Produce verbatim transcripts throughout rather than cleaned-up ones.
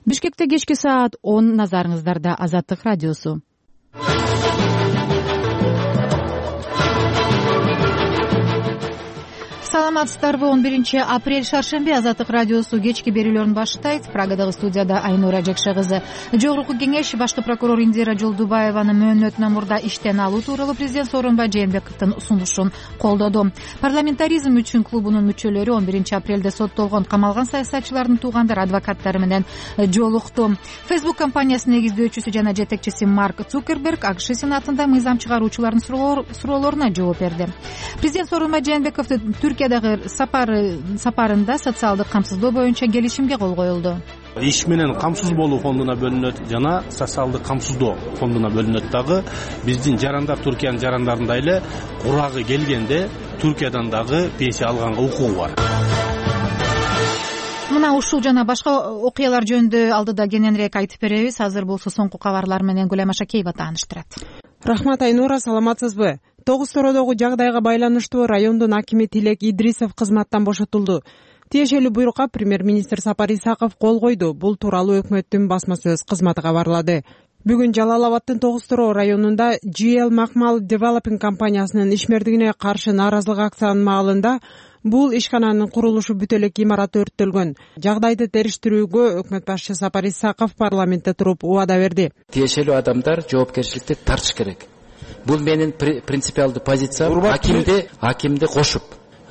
Бишкекте кечки саат он, назарыңыздарда Азаттык радиосу. Саламатсыздарбы? он биринчи апрель шаршемби. Азаттык радиосу кечки берүүлөрүн баштайт. Прагадагы студияда Айнура Жекше кызы. Жогорку кеңеш башкы прокурор Индира Жолдубаеванын мөөнөтүнөн мурда иштен алуу тууралуу президент Сооронбай Жээнбековдун сунушун колдоду. Парламентаризм үчүн клубунун мүчөлөрү он биринчи апрелде соттолгон камалган саясатчылардын туугандары, адвокаттары менен жолукту. Facebook компаниясынын негиздөөчүсү жана жетекчиси Марк Цукерберг АКШ сенатында мыйзам чыгаруучулардын суроолоруна жооп берди. Президент Сооронбай Жээнбековдун Түркиядагы сапары сапарында социалдык камсыздоо боюнча келишимге кол коюлду. Иш менен камсыз болуу фондуна бөлүнөт жана социалдык камсыздоо фондуна бөлүнөт. Дагы биздин жарандар Түркиянын жарандарындай эле курагы келгенде Түркиядан дагы пенсия алганга укугу бар. Мына ушул жана башка окуялар жөнүндө алдыда кененирээк айтып беребиз. Азыр болсо соңку кабарлар менен Гүлем Ашакеева тааныштырат. Рахмат, Айнура, саламатсызбы? Тогуз Тородогу жагдайга байланыштуу райондун акими Тилек Идрисов кызматтан бошотулду. Тиешелүү буйрукка премьер-министр Сапар Исаков кол койду. Бул тууралуу өкмөттүн басма сөз кызматы кабарлады. Бүгүн Жалал Абадтын Тогуз Торо районунда Джи Эл Макмал Developing компаниясынын ишмердигине каршы нааразылык акциянын маалында бул ишкананын курулушу бүт элек имараты өрттөлгөн. Жагдайды териштирүүгө өкмөт башчысы Сапар Исаков парламентте туруп убада берди. Тиешелүү адамдар жоопкерчиликти тартыш керек. Бул менин принципиалдуу позициям. Акимди акимди кошуп,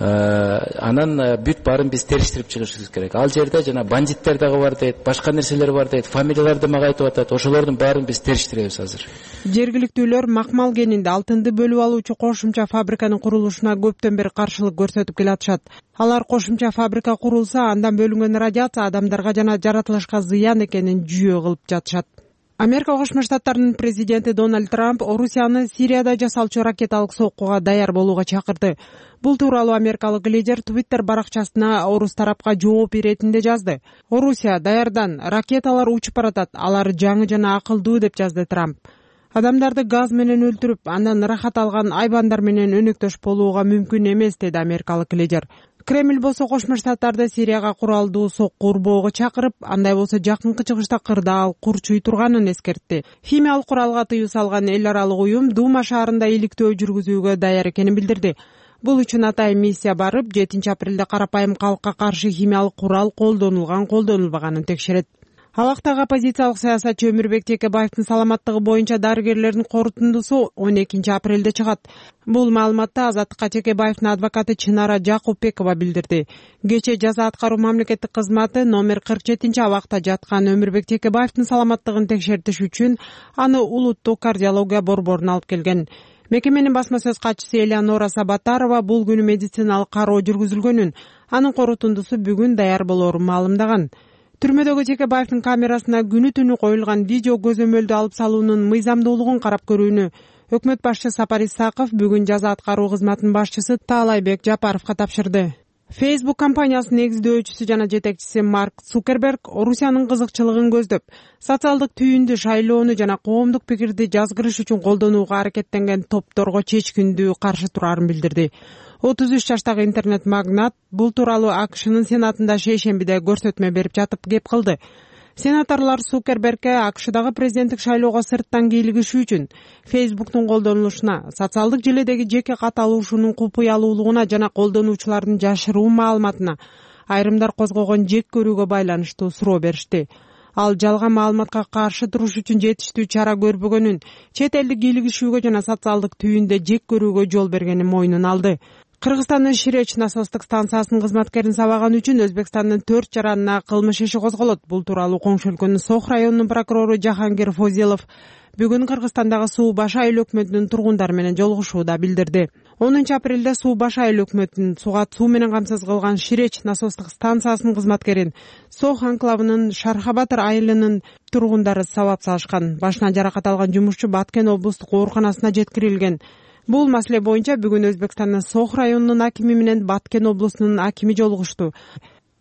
анан бүт баарын биз териштирип чыгышыбыз керек. Ал жерде жана бандиттер дагы бар дейт, башка нерселер бар дейт, фамилияларды мага айтып атат. Ошолордун баарын биз териштиребиз азыр. Жергиликтүүлөр Макмал кенинде алтынды бөлүп алуучу кошумча фабриканын курулушуна көптөн бери каршылык көрсөтүп келатышат. Алар кошумча фабрика курулса, андан бөлүнгөн радиация адамдарга жана жаратылышка зыян экенин жүйө кылып жатышат. Америка Кошмо Штаттарынын президенти Дональд Трамп Орусияны Сирияда жасалчу ракеталык соккуга даяр болууга чакырды. Бул тууралуу америкалык лидер Твиттер баракчасына орус тарапка жооп беретинде жазды. Орусия даярдан, ракеталар учуп баратат, алар жаңы жана акылдуу деп жазды Трамп. Адамдарды газ менен өлтүрүп, андан ырахат алган айбандар менен өнөктөш болууга мүмкүн эмес, деди америкалык лидер. Кремль болсо Кошмо Штаттарды Сирияга куралдуу сокку урбоого чакырып, андай болсо жакынкы чыгышта кырдаал курчуй турганын эскертти. Химиялык куралга тыюу салган эл аралык уюм Дума шаарында иликтөө жүргүзүүгө даяр экенин билдирди. Бул үчүн атайын миссия барып, жетинчи апрелде карапайым калкка каршы химиялык курал колдонулган, колдонулбаганын текшерет. Алактагы оппозициялык саясатчы Өмүрбек Текебаевдин саламаттыгы боюнча дарыгерлердин корутундусу он экинчи апрелде чыгат. Бул маалыматты Азаттыкка Текебаевдин адвокаты Чынара Жакупбекова билдирди. Кечээ жаза аткаруу мамлекеттик кызматы номер кырк жетинчи абакта жаткан Өмүрбек Текебаевдин саламаттыгын текшертиш үчүн аны улуттук кардиология борборуна алып келген. Мекеменин басма сөз катчысы Элеонора Сабатарова бул күнү медициналык кароо жүргүзүлгөнүн, анын корутундусу бүгүн даяр болоорун маалымдаган. Түрмөдөгү Текебаевдин камерасына күнү түнү коюлган видео көзөмөлдү алып салуунун мыйзамдуулугун карап көрүүнү өкмөт башчысы Сапар Исаков бүгүн жаза аткаруу кызматынын башчысы Таалайбек Жапаровго тапшырды. Facebook компаниясынын негиздөөчүсү жана жетекчиси Марк Цукерберг Орусиянын кызыкчылыгын көздөп, социалдык түйүндү шайлоону жана коомдук пикирди жазгырыш үчүн колдонууга аракеттенген топторго чечкиндүү каршы турарын билдирди. отуз үч жаштагы интернет магнат бул тууралуу АКШнын сенатында шейшембиде көрсөтмө берип жатып кеп кылды. Сенаторлор Цукербергке АКШдагы президенттик шайлоого сырттан кийлигишүү үчүн Facebooktун колдонулушуна, социалдык желедеги жеке каталышуунун купуялуулугуна жана колдонуучулардын жашыруу маалыматына айрымдар козгогон жек көрүүгө байланыштуу суроо беришти. Ал жалган маалыматка каршы туруш үчүн жетиштүү чара көрбөгөнүн, чет элдик кийлигишүүгө жана социалдык түйүндө жек көрүүгө жол бергенин мойнуна алды. Кыргызстандын Ширеч насостук станциясынын кызматкерин сабаган үчүн Өзбекстандын төрт жаранына кылмыш иши козголот. Бул тууралуу коңшу өлкөнүн Сох районунун прокурору Жахангир Фозилов бүгүн Кыргызстандагы Суу Баш айыл өкмөтүнүн тургундары менен жолугушууда билдирди. онунчу апрелде Суу Баш айыл өкмөтүнүн суга суу менен камсыз кылган Ширеч насостук станциясынын кызматкерин Сох анклавынын Шархабатыр айылынын тургундары сабап салышкан. Башынан жаракат алган жумушчу Баткен облустук ооруканасына жеткирилген. Бул маселе боюнча бүгүн Өзбекстандын Сох районунун акими менен Баткен облусунун акими жолугушту.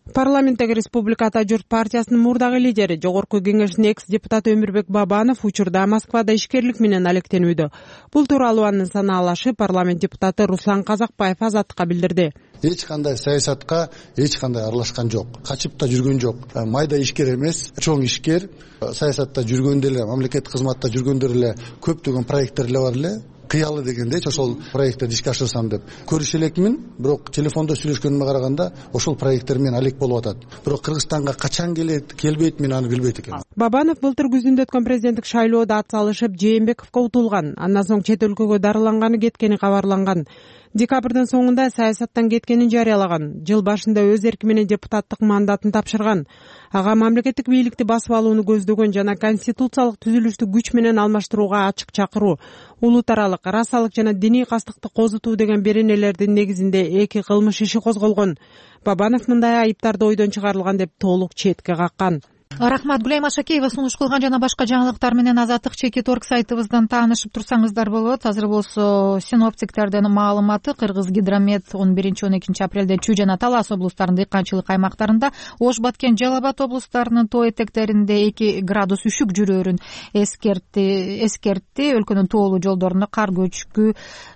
Парламенттеги Республика Ата журт партиясынын мурдагы лидери, Жогорку Кеңештин экс депутаты Өмүрбек Бабанов учурда Москвада ишкерлик менен алектенүүдө. Бул тууралуу анын санаалашы парламент депутаты Руслан Казакбаев Азаттыкка билдирди. Эч кандай саясатка эч кандай аралашкан жок. Качып да жүргөн жок. Майда ишкер эмес, чоң ишкер. Саясатта жүргөндө эле, мамлекеттик кызматта жүргөндө эле көптөгөн проекттер эле бар эле. Кыялы дегенде ошол проекттерди ишке ашырсам деп көрүшө элекмин, бирок телефондо сүйлөшкөнүмө караганда ошол проекттер менен алек болуп атат. Бирок Кыргызстанга качан келет, келбейт, мен аны билбейт экенмин. Бабанов былтыр күзүндө өткөн президенттик шайлоодо ат салышып, Жээнбековго утулган, андан соң чет өлкөгө дарыланганы кеткени кабарланган. Декабрдын соңунда саясаттан кеткенин жарыялаган. Жыл башында өз эрки менен депутаттык мандатын тапшырган. Ага мамлекеттик бийликти басып алууну көздөгөн жана конституциялык түзүлүштү күч менен алмаштырууга ачык чакыруу, улут аралык, расалык жана диний кастыкты козутуу деген беренелердин негизинде эки кылмыш иши козголгон. Бабанов мындай айыптарды ойдон чыгарылган деп толук четке каккан. Рахмат. Гүлайым Ашакеева сунуш кылган жана башка жаңылыктар менен Азаттык чекит орг сайтыбыздан таанышып турсаңыздар болот. Азыр болсо синоптиктердин маалыматы Кыргызгидромет он биринчи он экинчи апрелде Чүй жана Талас облустарынын дыйканчылык аймактарында, Ош, Баткен, Жалал Абад облустарынын тоо этектеринде эки градус үшүк жүрөөрүн эскертти. эскертти. Өлкөнүн тоолуу жолдорунда кар көчкү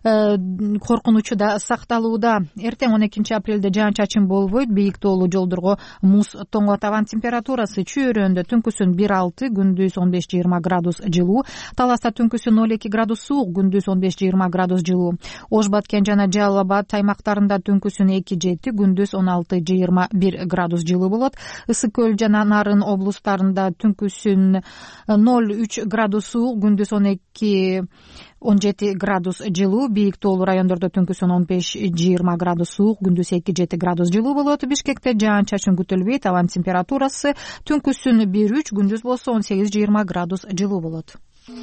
коркунучу да сакталууда. Эртең он экинчи апрелде жаан-чачын болбойт. Бийик тоолуу жолдорго муз тоңот. Аван температурасы Чүй өрөөндө түнкүсүн бир алты, күндүз он беш жыйырма градус жылуу. Таласта түнкүсүн ноль эки градус суук, күндүз он беш жыйырма градус жылуу. Ош, Баткен жана Жалал Абад аймактарында түнкүсүн эки жети, күндүз он алты жыйырма бир градус жылуу болот. Ысык көл жана Нарын облустарында түнкүсүн ноль үч градус суук, күндүз он эки он жети градус жылуу. Бийик тоолуу райондордо түнкүсүн он беш жыйырма градус суук, күндүз эки жети градус жылуу болот. Бишкекте жаан-чачын күтүлбөйт. Аван температурасы түнкүсүн бир үч, күндүз болсо он сегиз жыйырма градус жылуу болот.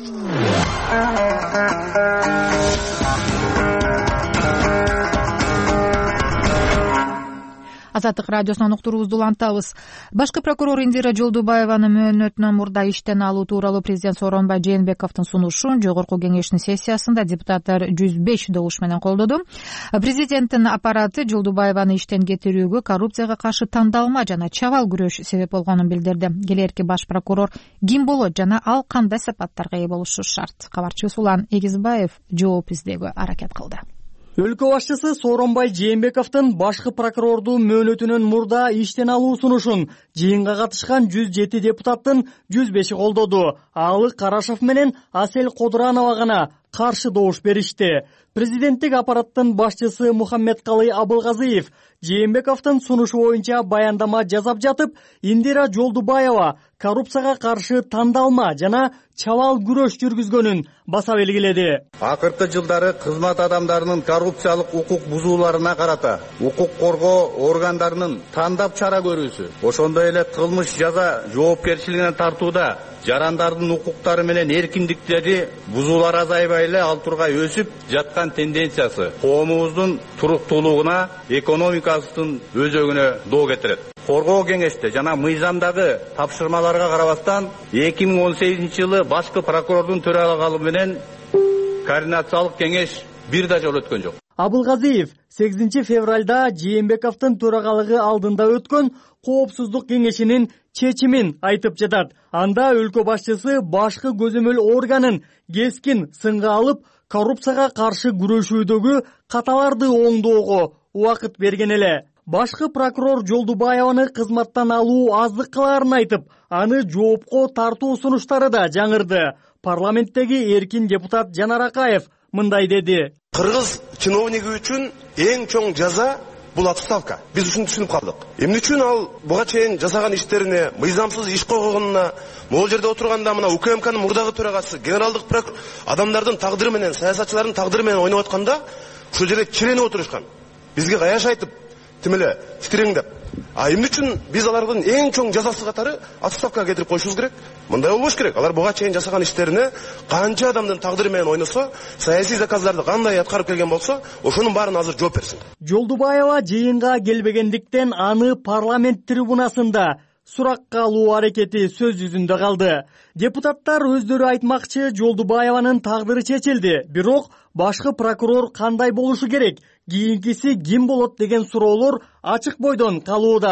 Азаттык радиосунан уктуруубузду улантабыз. Башкы прокурор Индира Жолдубаеванын мөөнөтүнөн мурда иштен алуу тууралуу президент Сооронбай Жээнбековдун сунушун Жогорку Кеңештин сессиясында депутаттар жүз беш добуш менен колдоду. Президенттин аппараты Жолдубаеваны иштен кетирүүгө коррупцияга каршы тандалма жана чабал күрөш себеп болгонун билдирди. Келээрки баш прокурор ким болот жана ал кандай сапаттарга ээ болушу шарт? Кабарчыбыз Улан Эгизбаев жооп издөөгө аракет кылды. Өлкө башчысы Сооронбай Жээнбековдун башкы прокурордун мөөнөтүнөн мурда иштен алуу сунушун жыйынга катышкан жүз жети депутаттын жүз беши колдоду. Алык Карашев менен Асель Кодуранова гана каршы добуш беришти. Президенттик аппараттын башчысы Мухаммедкалый Абылгазиев Жээнбековдун сунушу боюнча баяндама жасап жатып, Индира Жолдубаева коррупцияга каршы тандалма жана чабал күрөш жүргүзгөнүн баса белгиледи. Акыркы жылдары кызмат адамдарынын коррупциялык укук бузууларына карата укук коргоо органдарынын тандап чара көрүүсү, ошондой эле кылмыш жаза жоопкерчилигине тартууда жарандардын укуктары менен эркиндиктери бузуулар азайбай эле ал тургай өсүп жаткан тенденциясы коомубуздун туруктуулугуна, экономикасынын өзөгүнө доо кетирет. Коргоо кеңеште жана мыйзамдагы тапшырмаларга карабастан эки миң он сегизинчи жылы башкы прокурордун төрагалыгы менен координациялык кеңеш бир да жолу өткөн жок. Абылгазиев сегизинчи февралда Жээнбековдун төрагалыгы алдында өткөн коопсуздук кеңешинин чечимин айтып жатат. Анда өлкө башчысы башкы көзөмөл органын кескин сынга алып, коррупцияга каршы күрөшүүдөгү каталарды оңдоого убакыт берген эле. Башкы прокурор Жолдубаеваны кызматтан алуу аздык кылаарын айтып, аны жоопко тартуу сунуштары да жаңырды. Парламенттеги эркин депутат Жанар Акаев мындай деди. Кыргыз чиновниги үчүн эң чоң жаза бул отставка. Биз ушуну түшүнүп калдык. Эмне үчүн ал буга чейин жасаган иштерине, мыйзамсыз иш койгонуна, могул жерде отурганда мына УКМКнын мурдагы төрагасы, генералдык прокурор адамдардын тагдыры менен, саясатчылардын тагдыры менен ойноп атканда, ушул жерде чиренип отурушкан. Бизге каяш айтып, тим эле титиреңдеп. А эмне үчүн биз алардын эң чоң жазасы катары отставкага кетирип коюшубуз керек? Мындай болбош керек. Алар буга чейин жасаган иштерине канча адамдын тагдыры менен ойносо, саясий заказдарды кандай аткарып келген болсо, ошонун баарын азыр жооп берсин. Жолдубаева жыйынга келбегендиктен аны парламент трибунасында суракка алуу аракети сөз жүзүндө калды. Депутаттар өздөрү айтмакчы Жолдубаеванын тагдыры чечилди, бирок башкы прокурор кандай болушу керек, кийинкиси ким болот деген суроолор ачык бойдон калууда.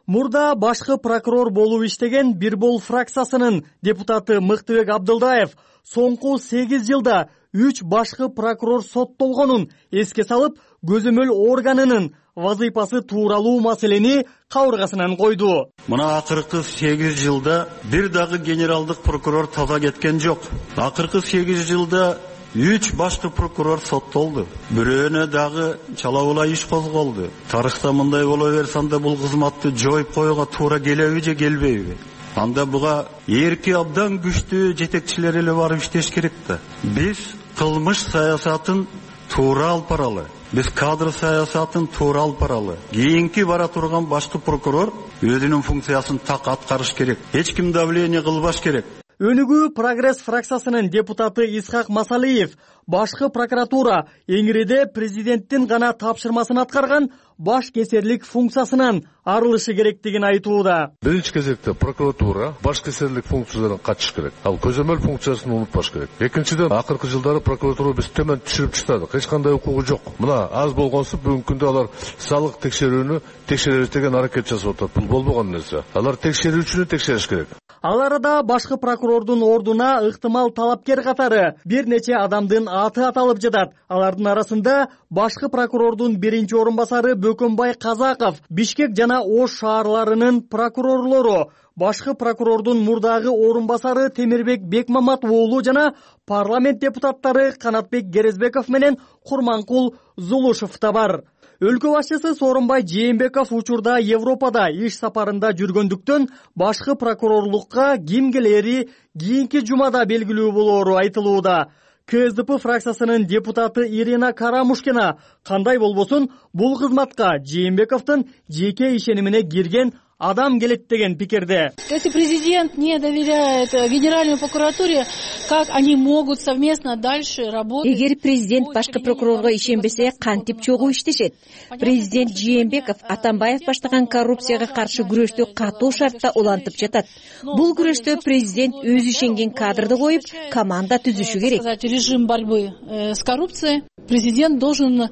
Мурда башкы прокурор болуп иштеген Бирбол фракциясынын депутаты Мыктыбек Абдылдаев соңку сегиз жылда үч башкы прокурор соттолгонун эске салып, көзөмөл органынын вазыйпасы тууралуу маселени кабыргасынан койду. Мына акыркы сегиз жылда бир дагы генералдык прокурор таза кеткен жок. Акыркы сегиз жылда үч башкы прокурор соттолду. Бирөөнө дагы чалабыла иш козголду. Тарыхта мындай боло берсе, анда бул кызматты жоюп коюуга туура келеби же келбейби? Анда буга эрки абдан күчтүү жетекчилер эле барып иштеш керек да. Биз кылмыш саясатын туура алып баралы. Биз кадр саясатын туура алып баралы. Кийинки бара турган башкы прокурор өзүнүн функциясын так аткарыш керек. Эч ким давление кылбаш керек. Өнүгүү Прогресс фракциясынын депутаты Исхак Масалиев башкы прокуратура эңиреде президенттин гана тапшырмасын аткарган баш кесерлик функциясынан арылышы керектигин айтууда. Биринчи кезекте прокуратура баш кесерлик функцияларын качыш керек. Ал көзөмөл функциясын унутпаш керек. Экинчиден, акыркы жылдары прокуратура биз төмөн түшүрүп таштадык. Эч кандай укугу жок. Мына аз болгонсу бүгүнкү күндө алар салык текшерүүнү текшеребиз деген аракет жасап атат. Бул болбогон нерсе. Алар текшерүүчүнү текшериш керек. Ал арада башкы прокурордун ордуна ыктымал талапкер катары бир нече адамдын аты аталып жатат. Алардын арасында башкы прокурордун биринчи орун басары Бөкөнбай Казаков, Бишкек жана Ош шаарларынын прокурорлору, башкы прокурордун мурдагы орун басары Темирбек Бекмамат уулу жана парламент депутаттары Канатбек Герезбеков менен Курманкул Зулушев да бар. Өлкө башчысы Сооронбай Жээнбеков учурда Европада иш сапарында жүргөндүктөн башкы прокурорлукка ким келери кийинки жумада белгилүү болоору айтылууда. КСДП фракциясынын депутаты Ирина Карамушкина кандай болбосун бул кызматка Жээнбековдун жеке ишенимине кирген адам келет деген пикирде. Если президент не доверяет Генеральной прокуратуре, как они могут совместно дальше работать? Эгер президент башкы прокурорго ишенбесе, кантип чогуу иштешет? Президент Жээнбеков Атамбаев баштаган коррупцияга каршы күрөштү катуу шартта улантып жатат. Бул күрөштө президент өз ишенген кадрды коюп, команда түзүшү керек. Режим борьбы с коррупцией. Президент должен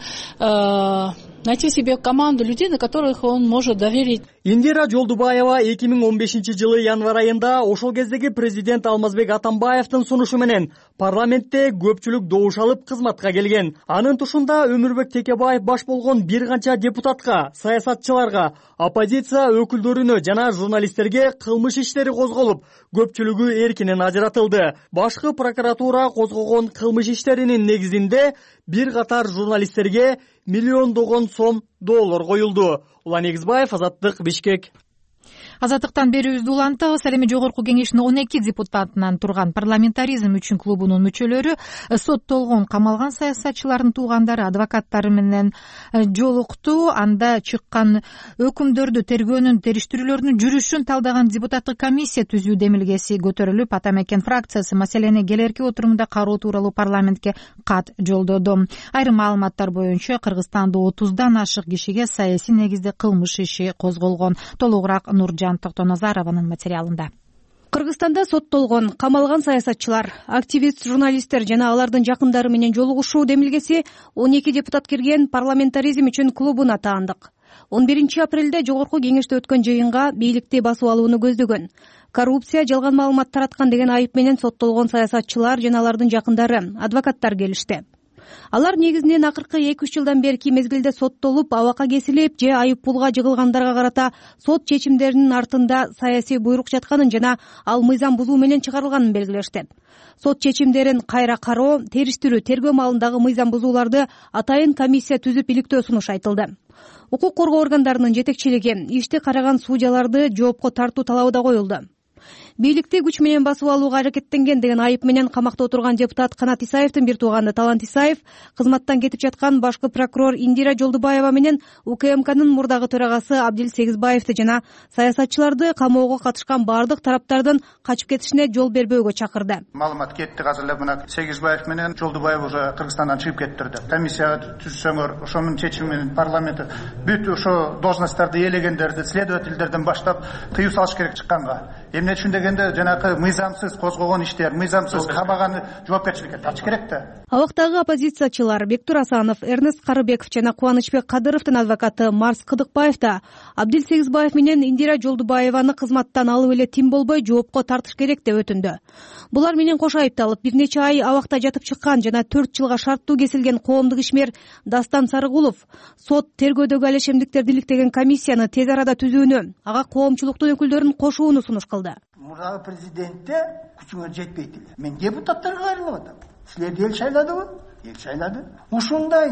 найти себе команду людей, на которых он может доверить. Индира Жолдубаева эки миң он бешинчи жылы январь айында ошол кездеги президент Алмазбек Атамбаевдин сунушу менен парламентте көпчүлүк добуш алып кызматка келген. Анын тушунда Өмүрбек Текебаев баш болгон бир канча депутатка, саясатчыларга, оппозиция өкүлдөрүнө жана журналисттерге кылмыш иштери козголуп, көпчүлүгү эркинен ажыратылды. Башкы прокуратура козгогон кылмыш иштеринин негизинде бир катар журналисттерге миллиондогон сом доллар коюлду. Улан Эгизбаев, Азаттык, Бишкек. Азаттыктан берүүбүздү улантабыз. Ал эми жогорку кеңештин он эки депутатынан турган парламентаризм үчүн клубунун мүчөлөрү соттолгон камалган саясатчылардын туугандары, адвокаттары менен жолукту. Анда чыккан өкүмдөрдү, тергөөнүн, териштирүүлөрдүн жүрүшүн талдаган депутаттык комиссия түзүү демилгеси көтөрүлүп, Атамекен фракциясы маселени келерки отурумда кароо тууралуу парламентке кат жолдоду. Айрым маалыматтар боюнча Кыргызстанда отуздан ашык кишиге саясий негизде кылмыш иши козголгон. Толугураак Нуржан Токтоназарованын материалында. Кыргызстанда соттолгон, камалган саясатчылар, активист, журналисттер жана алардын жакындары менен жолугушуу демилгеси он эки депутат кирген парламентаризм үчүн клубуна таандык. он биринчи апрелде жогорку кеңеште өткөн жыйынга бийликти басып алууну көздөгөн, коррупция, жалган маалымат тараткан деген айып менен соттолгон саясатчылар жана алардын жакындары, адвокаттар келишти. Алар негизинен акыркы эки үч жылдан берки мезгилде соттолуп, абакка кесилип же айып пулга жыгылгандарга карата сот чечимдеринин артында саясий буйрук жатканын жана ал мыйзам бузуу менен чыгарылганын белгилешти. Сот чечимдерин кайра кароо, териштирүү, тергөө маалындагы мыйзам бузууларды атайын комиссия түзүп иликтөө сунуш айтылды. Укук коргоо органдарынын жетекчилиги ишти караган судьяларды жоопко тартуу талабы да коюлду. Бийликти күч менен басып алууга аракеттенген деген айып менен камакта отурган депутат Канат Исаевдин бир тууганы Талант Исаев кызматтан кетип жаткан башкы прокурор Индира Жолдубаева менен УКМКнын мурдагы төрагасы Абдил Сегизбаевди жана саясатчыларды камоого катышкан бардык тараптардын качып кетишине жол бербөөгө чакырды. Маалымат кетти, азыр эле мына Сегизбаев менен Жолдубаев уже Кыргызстандан чыгып кеттирди. Комиссияга түзсөңөр, ошонун чечими менен парламент бүт ошо должностторду ээлегендерди, следовательдерден баштап тыюу салыш керек чыкканга. Эмне үчүн деген дегенде жанагы мыйзамсыз козгогон иштер, мыйзамсыз кабаганы жоопкерчиликке тартыш керек да. Абактагы оппозициячылар Бектур Асанов, Эрнест Карыбеков жана Кубанычбек Кадыровдун адвокаты Марс Кыдыкбаев да Абдил Сегизбаев менен Индира Жолдубаеваны кызматтан алып эле тим болбой жоопко тартыш керек деп өтүндү. Булар менен кошо айыпталып, бир нече ай абакта жатып чыккан жана төрт жылга шарттуу кесилген коомдук ишмер Дастан Сарыгулов сот тергөөдөгү алешемдиктерди иликтеген комиссияны тез арада түзүүнү, ага коомчулуктун өкүлдөрүн кошууну сунуш кылды. Мурдагы президентте күчүңөр жетпейт эле. Мен депутаттарга кайрылып атам. Силерди эл шайладыбы? Эл шайлады. Ушундай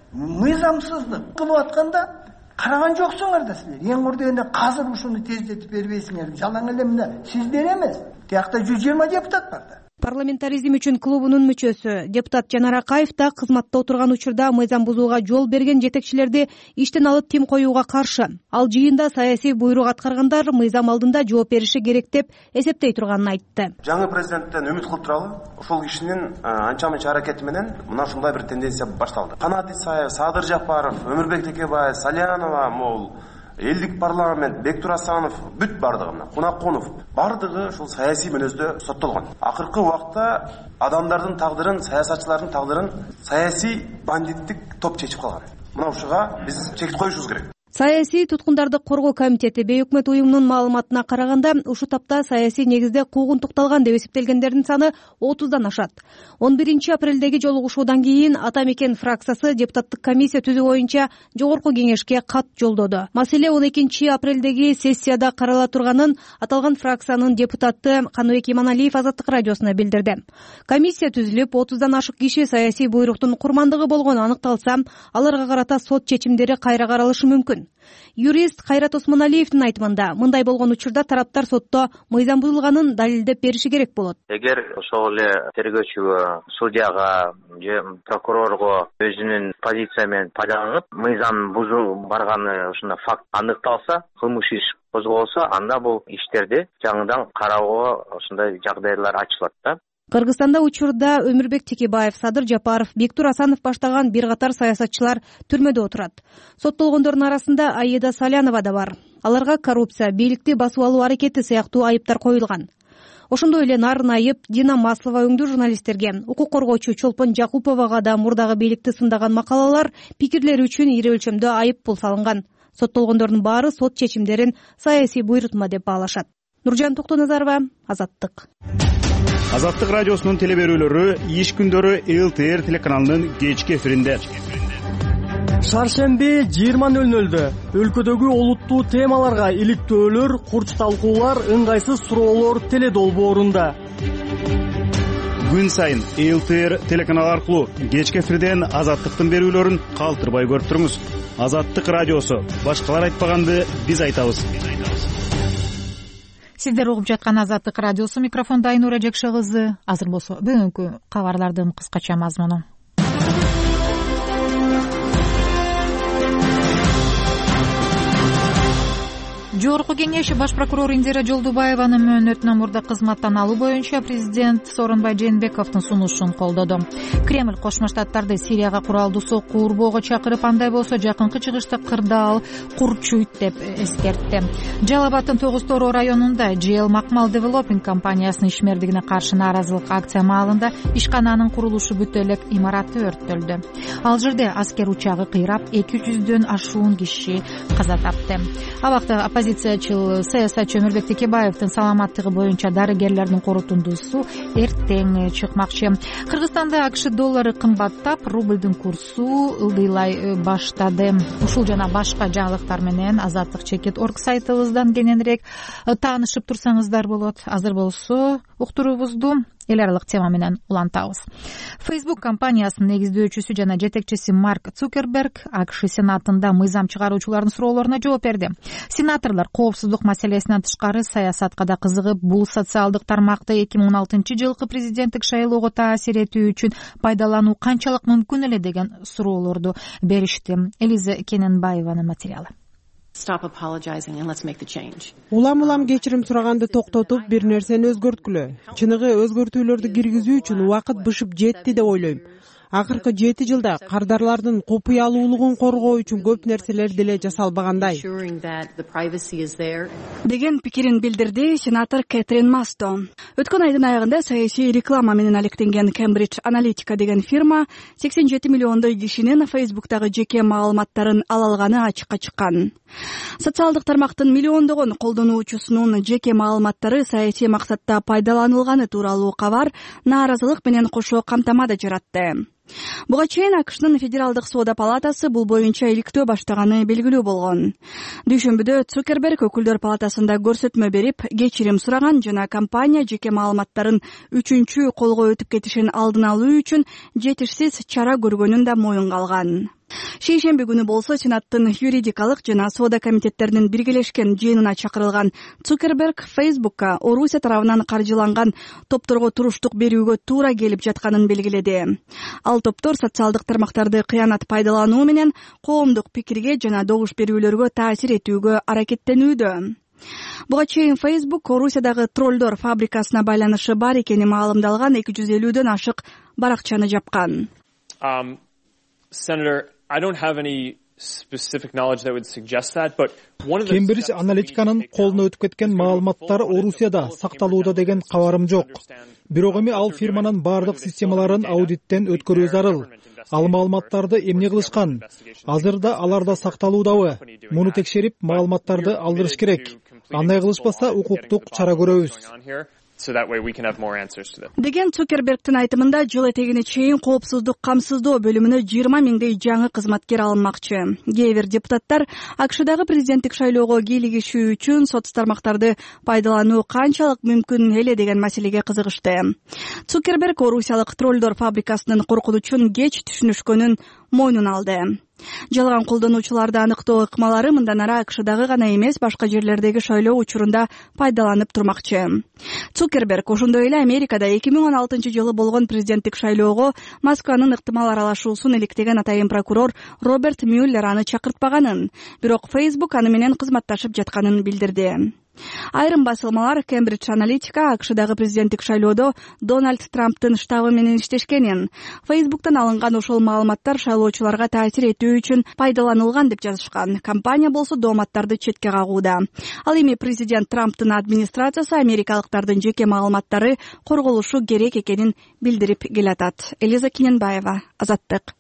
мыйзамсыздык кылып атканда караган жоксуңар да силер. Эң ор дегенде азыр ушуну тездетип бербейсиңер. Жалаң эле мына сиздер эмес. Тиякта жүз жыйырма депутат бар да. Парламентаризм үчүн клубунун мүчөсү депутат Жанар Акаев да кызматта отурган учурда мыйзам бузууга жол берген жетекчилерди иштен алып тим коюуга каршы. Ал жыйында саясий буйрук аткаргандар мыйзам алдында жооп бериши керек деп эсептей турганын айтты. Жаңы президенттен үмүт кылып туралы, ошол кишинин анча мынча аракети менен мына ушундай бир тенденция башталды. Канат Исаев, Садыр Жапаров, Өмүрбек Текебаев, Салянова, мол элдик парламент, Бектур Асанов бүт бардыгы мына Кунакунов бардыгы ушул саясий мүнөздө соттолгон. Акыркы убакта адамдардын тагдырын, саясатчылардын тагдырын саясий бандиттик топ чечип калган. Мына ушуга биз чек коюшубуз керек. Саясий туткундарды коргоо комитети бейөкмөт уюмунун маалыматына караганда ушу тапта саясий негизде куугунтукталган деп эсептелгендердин саны отуздан ашат. он биринчи апрелдеги жолугушуудан кийин Ата Мекен фракциясы депутаттык комиссия түзүү боюнча жогорку кеңешке кат жолдоду. Маселе он экинчи апрелдеги сессияда карала турганын аталган фракциянын депутаты Каныбек Иманалиев Азаттык радиосуна билдирди. Комиссия түзүлүп, отуздан ашык киши саясий буйруктун курмандыгы болгону аныкталса, аларга карата сот чечимдери кайра каралышы мүмкүн. Юрист Кайрат Осмоналиевдин айтымында, мындай болгон учурда тараптар сотто мыйзам бузулганын далилдеп бериши керек болот. Эгер ошол эле тергөөчүгө, судьяга же прокурорго өзүнүн позиция менен пайдаланып, мыйзам бузуу барганы ушундай факт аныкталса, кылмыш иш козголсо, анда бул иштерди жаңыдан кароого ушундай жагдайлар ачылат да. Кыргызстанда учурда Өмүрбек Текебаев, Садыр Жапаров, Бектур Асанов баштаган бир катар саясатчылар түрмөдө отурат. Соттолгондордун арасында Аида Салянова да бар. Аларга коррупция, бийликти басып алуу аракети сыяктуу айыптар коюлган. Ошондой эле нарын айып Дина Маслова өңдүү журналисттерге, укук коргоочу Чолпон Жакуповага да мурдагы бийликти сындаган макалалар, пикирлери үчүн ири өлчөмдө айып пул салынган. Соттолгондордун баары сот чечимдерин саясий буйрутма деп баалашат. Нуржан Токтоназарова, Азаттык. Азаттык радиосунун телеберүүлөрү иш күндөрү эл тэ эр телеканалынын кечки эфиринде. Шаршемби жыйырма нөл нөлдө өлкөдөгү олуттуу темаларга иликтөөлөр, курч талкуулар, ыңгайсыз суроолор теле долбоорунда. Күн сайын эл тэ эр телеканалы аркылуу кечки эфирден Азаттыктын берүүлөрүн калтырбай көрүп туруңуз. Азаттык радиосу. Башкалар айтпаганды биз айтабыз. Сиздер угуп жаткан Азаттык радиосу, микрофондо Айнура Жекше кызы. Азыр болсо бүгүнкү кабарлардын кыскача мазмуну. Жогорку кеңеш баш прокурор Индира Жолдубаеванын мөөнөтүнөн мурда кызматтан алуу боюнча президент Сооронбай Жээнбековдун сунушун колдоду. Кремль Кошмо Штаттарды Сирияга куралдуу сокку урбоого чакырып, андай болсо жакынкы чыгышта кырдаал курчуйт деп эскертти. Жалал Абадтын тогуз Тороо районунда джи эл Макмал Девелопинг компаниясынын ишмердигине каршы нааразылык акция маалында ишкананын курулушу бүтө элек имараты өрттөлдү. Ал жерде аскер учагы кыйрап, эки жүздөн ашуун киши каза тапты. Абакта оппозициячыл саясатчы Өмүрбек Текебаевдин саламаттыгы боюнча дарыгерлердин корутундусу эртең чыкмакчы. Кыргызстанда АКШ доллары кымбаттап, рубльдин курсу ылдыйлай баштады. Ушул жана башка жаңылыктар менен Азаттык чекит орг сайтыбыздан кененирээк таанышып турсаңыздар болот. Азыр болсо уктуруубузду эл аралык тема менен улантабыз. Facebook компаниясынын негиздөөчүсү жана жетекчиси Марк Цукерберг АКШ сенатында мыйзам чыгаруучулардын суроолоруна жооп берди. Сенаторлор коопсуздук маселесинен тышкары саясатка да кызыгып, бул социалдык тармакты эки миң он алтынчы жылкы президенттик шайлоого таасир этүү үчүн пайдалануу канчалык мүмкүн эле деген суроолорду беришти. Элиза Кененбаеванын материалы. Улам улам кечирим сураганды токтотуп, бир нерсени өзгөрткүлө. Чыныгы өзгөртүүлөрдү киргизүү үчүн убакыт бышып жетти деп ойлойм. акыркы жети жылда кардарлардын купуялуулугун коргоо үчүн көп нерселер деле жасалбагандай деген пикирин билдирди сенатор Кэтрин Масто. Өткөн айдын аягында саясий реклама менен алектенген Cambridge Analytica деген фирма сексен жети миллиондой кишинин Facebook'тагы жеке маалыматтарын ала алганы ачыкка чыккан. Социалдык тармактын миллиондогон колдонуучусунун жеке маалыматтары саясий максатта пайдаланылганы тууралуу кабар нааразылык менен кошо камтама да жаратты. Буга чейин АКШнын Федералдык соода палатасы бул боюнча иликтөө баштаганы белгилүү болгон. Дүйшөмбүдө Цукерберг өкүлдөр палатасында көрсөтмө берип, кечирим сураган жана компания жеке маалыматтарын үчүнчү колго өтүп кетишин алдын алуу үчүн жетишсиз чара көргөнүн да моюнга алган. Шейшемби күнү болсо Сенаттын юридикалык жана соода комитеттеринин биргелешкен жыйынына чакырылган Цукерберг Facebook'ка Орусия тарабынан каржыланган топторго туруштук берүүгө туура келип жатканын белгиледи. Ал топтор социалдык тармактарды кыянат пайдалануу менен коомдук пикирге жана добуш берүүлөргө таасир этүүгө аракеттенүүдө. Буга чейин Facebook Орусиядагы троллдор фабрикасына байланышы бар экени маалымдалган эки жүз элүүдөн ашык баракчаны жапкан. Um, Senator, I don't have any specific knowledge that would suggest that, but one of the Cambridge Analytica'nын колуна өтүп кеткен маалыматтар Орусияда сакталууда деген кабарым жок. Бирок эми ал фирманын бардык системаларын аудиттен өткөрүү зарыл. Ал маалыматтарды эмне кылышкан? Азырда алар да сакталуудабы? Муну текшерип, маалыматтарды алдырыш керек. Андай кылышпаса укуктук чара көрөбүз. So that way we can have more answers to that. Деген Цукербергтин айтымында жыл этегине чейин коопсуздук камсыздоо бөлүмүнө жыйырма миңдей жаңы кызматкер алынмакчы. Кээ бир депутаттар АКШдагы президенттик шайлоого кийлигишүү үчүн соц тармактарды пайдалануу канчалык мүмкүн эле деген маселеге кызыгышты. Цукерберг Орусиялык троллдор фабрикасынын коркунучун кеч түшүнүшкөнүн мойнуна алды. Жалган колдонуучуларды аныктоо ыкмалары мындан ары АКШдагы гана эмес, башка жерлердеги шайлоо учурунда пайдаланып турмакчы. Цукерберг ошондой эле Америкада эки миң он алтынчы жылы болгон президенттик шайлоого Москванын ыктымал аралашуусун иликтеген атайын прокурор Роберт Мюллер аны чакыртпаганын, бирок Facebook аны менен кызматташып жатканын билдирди. Айрым басылмалар Cambridge Analytica АКШдагы президенттик шайлоодо Дональд Трамптын штабы менен иштешкенин, Facebook'тан алынган ошол маалыматтар шайлоочуларга таасир этүү үчүн пайдаланылган деп жазышкан. Компания болсо дооматтарды четке кагууда. Ал эми президент Трамптын администрациясы америкалыктардын жеке маалыматтары корголушу керек экенин билдирип келатат. Элиза Киненбаева, Азаттык.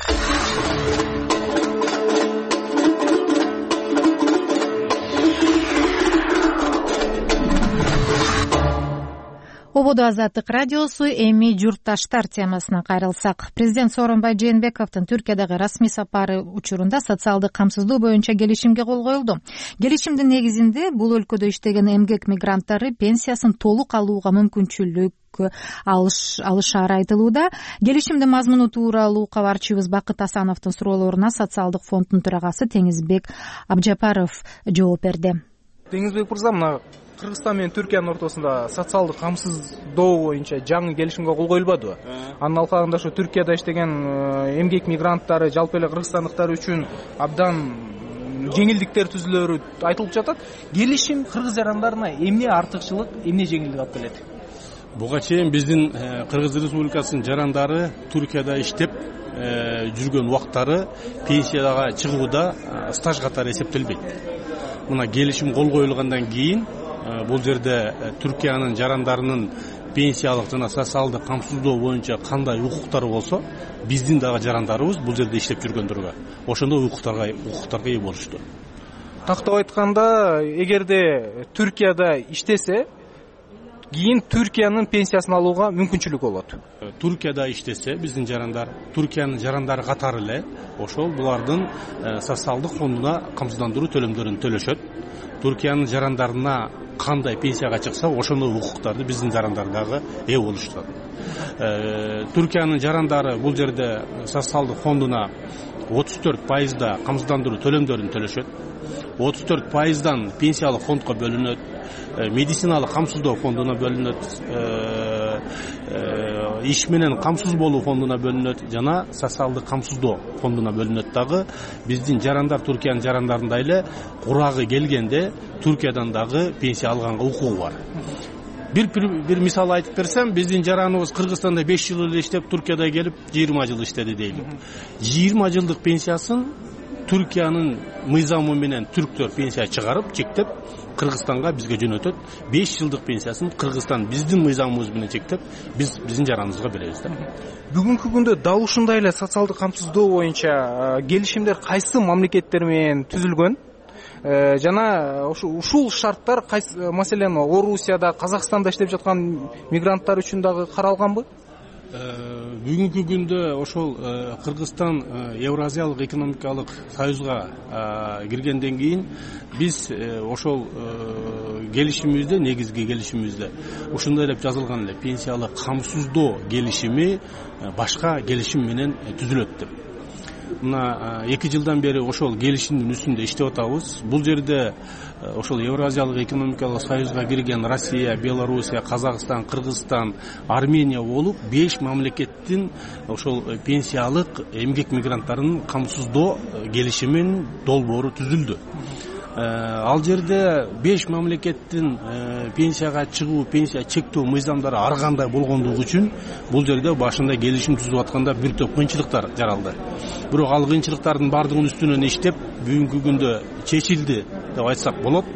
Ободо Азаттык радиосу эми журтташтар темасына кайрылсак. Президент Сооронбай Жээнбековдун Түркиядагы расмий сапары учурунда социалдык камсыздоо боюнча келишимге кол коюлду. Келишимдин негизинде бул өлкөдө иштеген эмгек мигранттары пенсиясын толук алууга мүмкүнчүлүк алыш алышары айтылууда. Келишимдин мазмуну тууралуу кабарчыбыз Бакыт Асановдун суроолоруна социалдык фонддун төрагасы Теңизбек Абжапаров жооп берди. Теңизбек мырза, мына Кыргызстан менен Түркиянын ортосунда социалдык камсыздоо боюнча жаңы келишимге кол коюлбадыбы? Анын алкагында ошо Түркияда иштеген эмгек мигранттары, жалпы эле кыргызстандыктар үчүн абдан жеңилдиктер түзүлөрү айтылып жатат. Келишим кыргыз жарандарына эмне артыкчылык, эмне жеңилдик алып келет? Буга чейин биздин Кыргыз Республикасынын жарандары Түркияда иштеп жүргөн убактары пенсияга чыгууда стаж катары эсептелбейт. Мына келишим кол коюлгандан кийин бул жерде Түркиянын жарандарынын пенсиялык жана социалдык камсыздоо боюнча кандай укуктары болсо, биздин дагы жарандарыбыз бул жерде иштеп жүргөндөргө ошондой укуктарга укуктарга ээ болушту. Тактап айтканда, эгерде Түркияда иштесе, кийин Түркиянын пенсиясын алууга мүмкүнчүлүк болот. Түркияда иштесе, биздин жарандар, Түркиянын жарандары катары эле ошол булардын социалдык фондуна камсыздандыруу төлөмдөрүн төлөшөт. Түркиянын жарандарына кандай пенсияга чыкса, ошондой укуктарды биздин жарандар дагы ээ болуштурат. Түркиянын жарандары бул жерде социалдык фондуна отуз төрт пайызда камсыздандыруу төлөмдөрүн төлөшөт. отуз төрт пайыздан пенсиялык фондко бөлүнөт, медициналык камсыздоо фондуна бөлүнөт, иш менен камсыз болуу фондуна бөлүнөт жана социалдык камсыздоо фондуна бөлүнөт дагы. Биздин жарандар Түркиянын жарандарындай эле курагы келгенде Түркиядан дагы пенсия алганга укугу бар. бир бир мисал айтып берсем, биздин жараныбыз Кыргызстанда беш жыл эле иштеп, Туркияда келип жыйырма жыл иштеди дейли. жыйырма жылдык пенсиясын Түркиянын мыйзамы менен түрктөр пенсия чыгарып, чектеп, Кыргызстанга бизге жөнөтөт. беш жылдык пенсиясын Кыргызстан биздин мыйзамыбыз менен чектеп, биз биздин жараныбызга беребиз да. Бүгүнкү күндө дал ушундай эле социалдык камсыздоо боюнча келишимдер кайсы мамлекеттер менен түзүлгөн? Жана ушул шарттар маселен Орусияда, Казакстанда иштеп жаткан мигранттар үчүн дагы каралганбы? Бүгүнкү күндө ошол Кыргызстан Евразиялык экономикалык союзга киргенден кийин биз ошол келишимибизде, негизги келишимибизде ушундай деп жазылган эле, пенсиялык камсыздоо келишими башка келишим менен түзүлөт деп. Мына эки жылдан бери ошол келишимдин үстүндө иштеп атабыз. Бул жерде ошол Евразиялык экономикалык союзга кирген Россия, Белоруссия, Казакстан, Кыргызстан, Армения болуп беш мамлекеттин ошол пенсиялык эмгек мигранттарынын камсыздоо келишимин долбоору түзүлдү. Ал жерде беш мамлекеттин пенсияга чыгуу, пенсия чектөө мыйзамдары ар кандай болгондугу үчүн бул жерде башында келишим түзүп атканда бир топ кыйынчылыктар жаралды. Бирок ал кыйынчылыктардын бардыгынын үстүнөн иштеп, бүгүнкү күндө чечилди деп айтсак болот.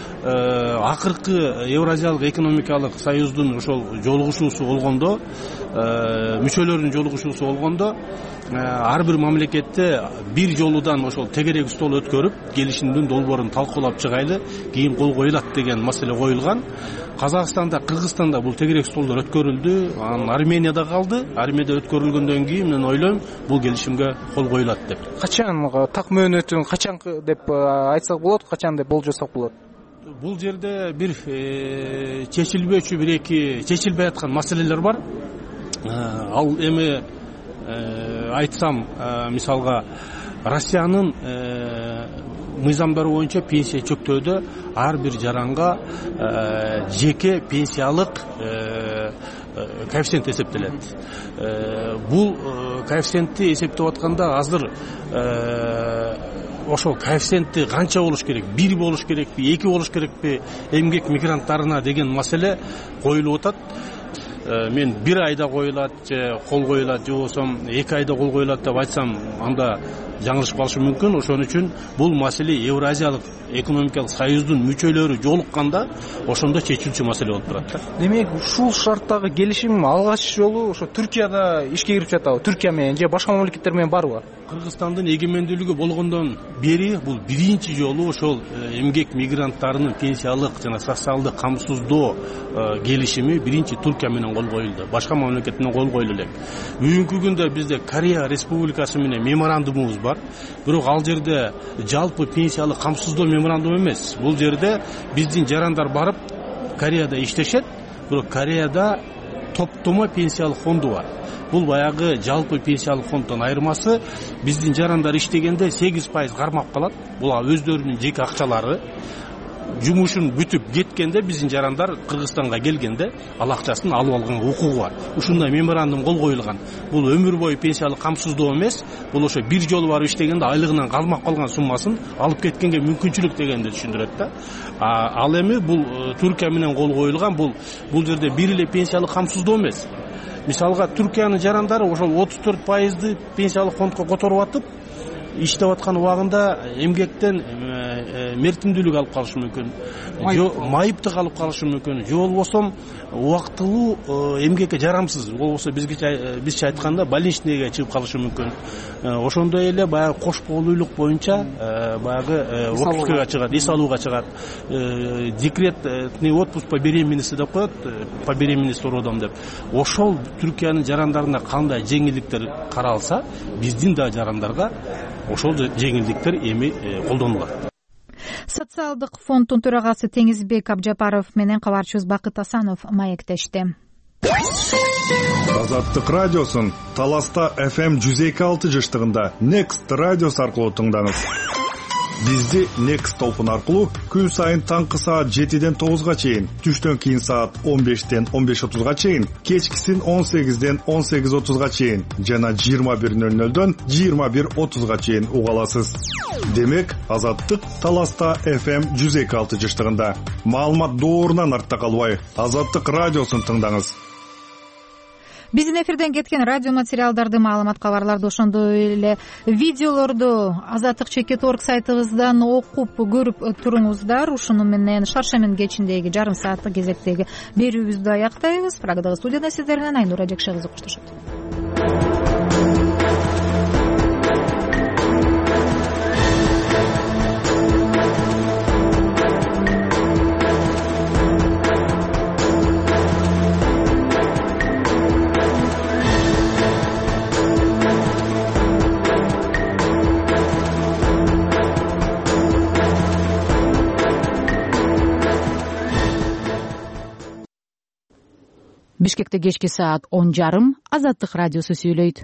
Акыркы Евразиялык экономикалык союздун ошол жолугушуусу болгондо, мүчөлөрүнүн жолугушуусу болгондо, ар бир мамлекетте бир жолудан ошол тегерек стол өткөрүп, келишимдин долбоорун талкуулап чыгайлы, кийин кол коюлат деген маселе коюлган. Казакстанда, Кыргызстанда бул тегерек столдор өткөрүлдү, анан Арменияда калды. Арменияда өткөрүлгөндөн кийин мен ойлойм, бул келишимге кол коюлат деп. Качан так мөөнөтүн качан деп айтсак болот, качан деп болжосок болот? Бул жерде бир чечилбөөчү бир эки чечилбей аткан маселелер бар. Ал эми айтсам, мисалга Россиянын мыйзамдары боюнча пенсия чектөөдө ар бир жаранга жеке пенсиялык коэффициент эсептелет. Бул коэффициентти эсептеп атканда азыр ошол коэффициенти канча болуш керек? Бир болуш керекпи, эки болуш керекпи эмгек мигранттарына деген маселе коюлуп атат. Мен бир айда коюлат, же кол коюлат, же болбосо эки айда кол коюлат деп айтсам, анда жаңылышып калышы мүмкүн. Ошон үчүн бул маселе Евразиялык экономикалык союздун мүчөлөрү жолукканда ошондо чечилчү маселе болуп турат. Демек, ушул шарттагы келишим алгач жолу ошо Түркияда ишке кирип жатабы? Түркия менен же башка мамлекеттер менен барбы? Кыргызстандын эгемендүүлүгү болгондон бери бул биринчи жолу ошол эмгек мигранттарынын пенсиялык жана социалдык камсыздоо келишими биринчи Түркия менен кол коюлду. Башка мамлекет менен кол коюлу элек. Бүгүнкү күндө бизде Корея Республикасы менен меморандумубуз бар. Бирок ал жерде жалпы пенсиялык камсыздоо меморандум эмес. Бул жерде биздин жарандар барып Кореяда иштешет. Бирок Кореяда топтомо пенсиялык фонду бар. Бул баягы жалпы пенсиялык фонддон айырмасы, биздин жарандар иштегенде сегиз пайыз кармап калат. Бул өздөрүнүн жеке акчалары. Жумушун бүтүп кеткенде биздин жарандар Кыргызстанга келгенде ал акчасын алып алганга укугу бар. Ушундай меморандум кол коюлган. Бул өмүр бою пенсиялык камсыздоо эмес, бул ошо бир жолу барып иштегенде айлыгынан калмак калган суммасын алып кеткенге мүмкүнчүлүк дегенди түшүндүрөт да. Ал эми бул Түркия менен кол коюлган, бул бул жерде бир эле пенсиялык камсыздоо эмес. Мисалга Түркиянын жарандары ошол отуз төрт пайызды пенсиялык фондко которуп атып, иштеп аткан убагында эмгектен мертимдүүлүк алып калышы мүмкүн, майыптык алып калышы мүмкүн, же болбосо убактылуу эмгекке жарамсыз, болбосо бизге бизче айтканда больничныйга чыгып калышы мүмкүн. Ошондой эле баягы кош боолуулук боюнча баягы отпускага чыгат, эс алууга чыгат, декретный отпуск по беременности деп коет, по беременности родом деп. Ошол Түркиянын жарандарына кандай жеңилдиктер каралса, биздин да жарандарга ошол жеңилдиктер эми колдонулат. Социалдык фонддун төрагасы Теңизбек Абжапаров менен кабарчыбыз Бакыт Асанов маектешти. Азаттык радиосун Таласта эф эм жүз эки алты жыштыгында Next радиосу аркылуу тыңдаңыз. Бизди Next толкун аркылуу күн сайын таңкы саат жетиден тогузга чейин, түштөн кийин саат он бештен он беш отузга чейин, кечкисин он сегизден он сегиз отузга чейин жана жыйырма бир ноль нолдон жыйырма бир отузга чейин уга аласыз. Демек, Азаттык Таласта эф эм жүз эки алты жыштыгында. Маалымат доорунан артта калбай, Азаттык радиосун тыңдаңыз. Биздин эфирден кеткен радио материалдарды, маалымат, кабарларды, ошондой эле видеолорду Азаттык чекит точка орг сайтыбыздан окуп көрүп туруңуздар. Ушуну менен шаршемби кечиндеги жарым сааттык кезектеги берүүбүздү аяктайбыз. Прагадагы студияда сиздер менен Айнура Жекшегизов коштошот. Бишкекте кечки саат он жарым, Азаттык радиосу сүйлөйт.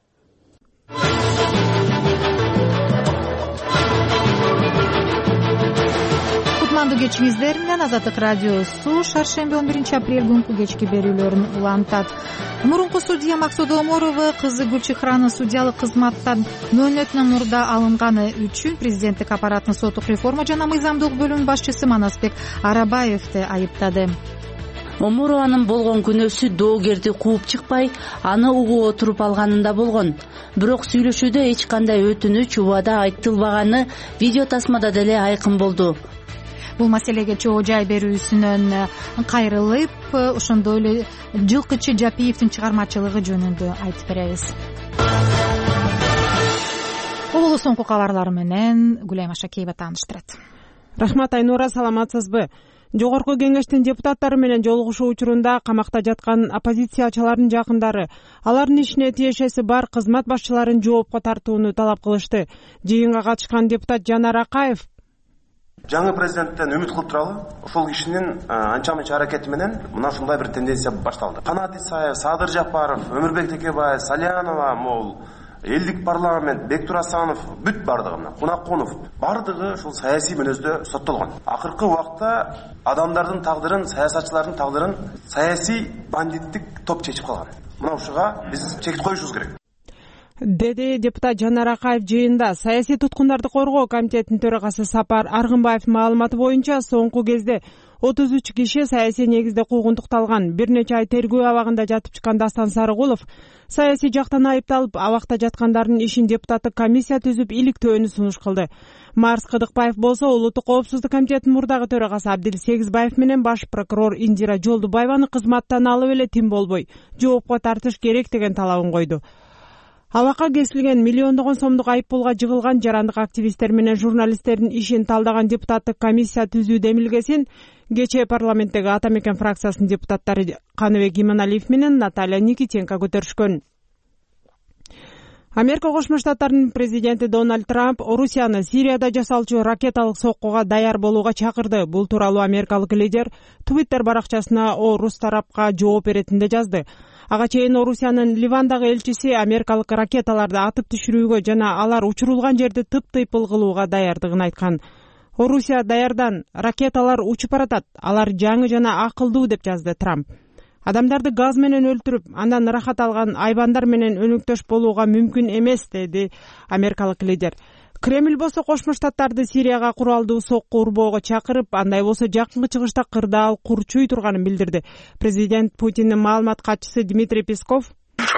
Кутмандуу кечиңиздер менен Азаттык радиосу шаршемби он биринчи апрель күнкү кечки берүүлөрүн улантат. Мурунку судья Максуда Оморова кызы Гүлчихранын судьялык кызматтан мөөнөтүнөн мурда алынганы үчүн президенттик аппараттын соттук реформа жана мыйзамдуулук бөлүмүнүн башчысы Манасбек Арабаевди айыптады. Омурованын болгон күнөөсү доогерди кууп чыкпай, аны угуп отуруп алганында болгон. Бирок сүйлөшүүдө эч кандай өтүнүч, убада айтылбаганы видео тасмада деле айкын болду. Бул маселеге чоо жай берүүсүнөн кайрылып, ошондой эле Жылкычы Жапиевдин чыгармачылыгы жөнүндө айтып беребиз. Бул соңку кабарлар менен Гүлайым Ашакеева тааныштырат. Рахмат, Айнура, саламатсызбы? Жогорку кеңештин депутаттары менен жолугушуу учурунда камакта жаткан оппозициячылардын жакындары алардын ишине тиешеси бар кызмат башчыларын жоопко тартууну талап кылышты. Жыйынга катышкан депутат Жанар Акаев жаңы президенттен үмүт кылып туралы, ошол кишинин анча мынча аракети менен мына ушундай бир тенденция башталды. Канат Исаев, Садыр Жапаров, Өмүрбек Текебаев, Салянова, мол элдик парламент, Бектур Асанов, бүт бардыгы мына Кунакунов, бардыгы ушул саясий мүнөздө соттолгон. Акыркы убакта адамдардын тагдырын, саясатчылардын тагдырын саясий бандиттик топ чечип калган. Мына ушуга биз чек коюшубуз керек. Деди депутат Жанар Акаев жыйында. Саясий туткундарды коргоо комитетинин төрагасы Сапар Аргынбаев маалыматы боюнча соңку кезде отуз үч киши саясий негизде куугунтукталган. Бир нече ай тергөө абагында жатып чыккан Дастан Сарыгулов саясий жактан айыпталып, абакта жаткандардын ишин депутаттык комиссия түзүп иликтөөнү сунуш кылды. Марс Кыдыкбаев болсо Улуттук коопсуздук комитетинин мурдагы төрагасы Абдил Сегизбаев менен баш прокурор Индира Жолдубаеваны кызматтан алып эле тим болбой жоопко тартыш керек деген талабын койду. Абакка кесилген миллиондогон сомдук айыппулга жыгылган жарандык активисттер менен журналисттердин ишин талдаган депутаттык комиссия түзүү демилгесин кечээ парламенттеги Ата Мекен фракциясынын депутаттары Каныбек Иманалиев менен Наталья Никитенко көтөрүшкөн. Америка Кошмо Штаттарынын президенти Дональд Трамп Орусияны Сирияда жасалчу ракеталык соккуга даяр болууга чакырды. Бул тууралуу америкалык лидер Твиттер баракчасына Орус тарапка жооп беретинде жазды. Ага чейин Орусиянын Ливандагы элчиси америкалык ракеталарды атып түшүрүүгө жана алар учурулган жерди тып-тыйпыл кылууга даярдыгын айткан. Орусия даярдан, ракеталар учуп баратат, алар жаңы жана акылдуу деп жазды Трамп. Адамдарды газ менен өлтүрүп, андан ырахат алган айбандар менен өнүктөш болууга мүмкүн эмес, деди америкалык лидер. Кремль болсо Кошмо Штаттарды Сирияга куралдуу сокку урбоого чакырып, андай болсо жакынкы чыгышта кырдаал курчуй турганын билдирди. Президент Путиндин маалымат катчысы Дмитрий Песков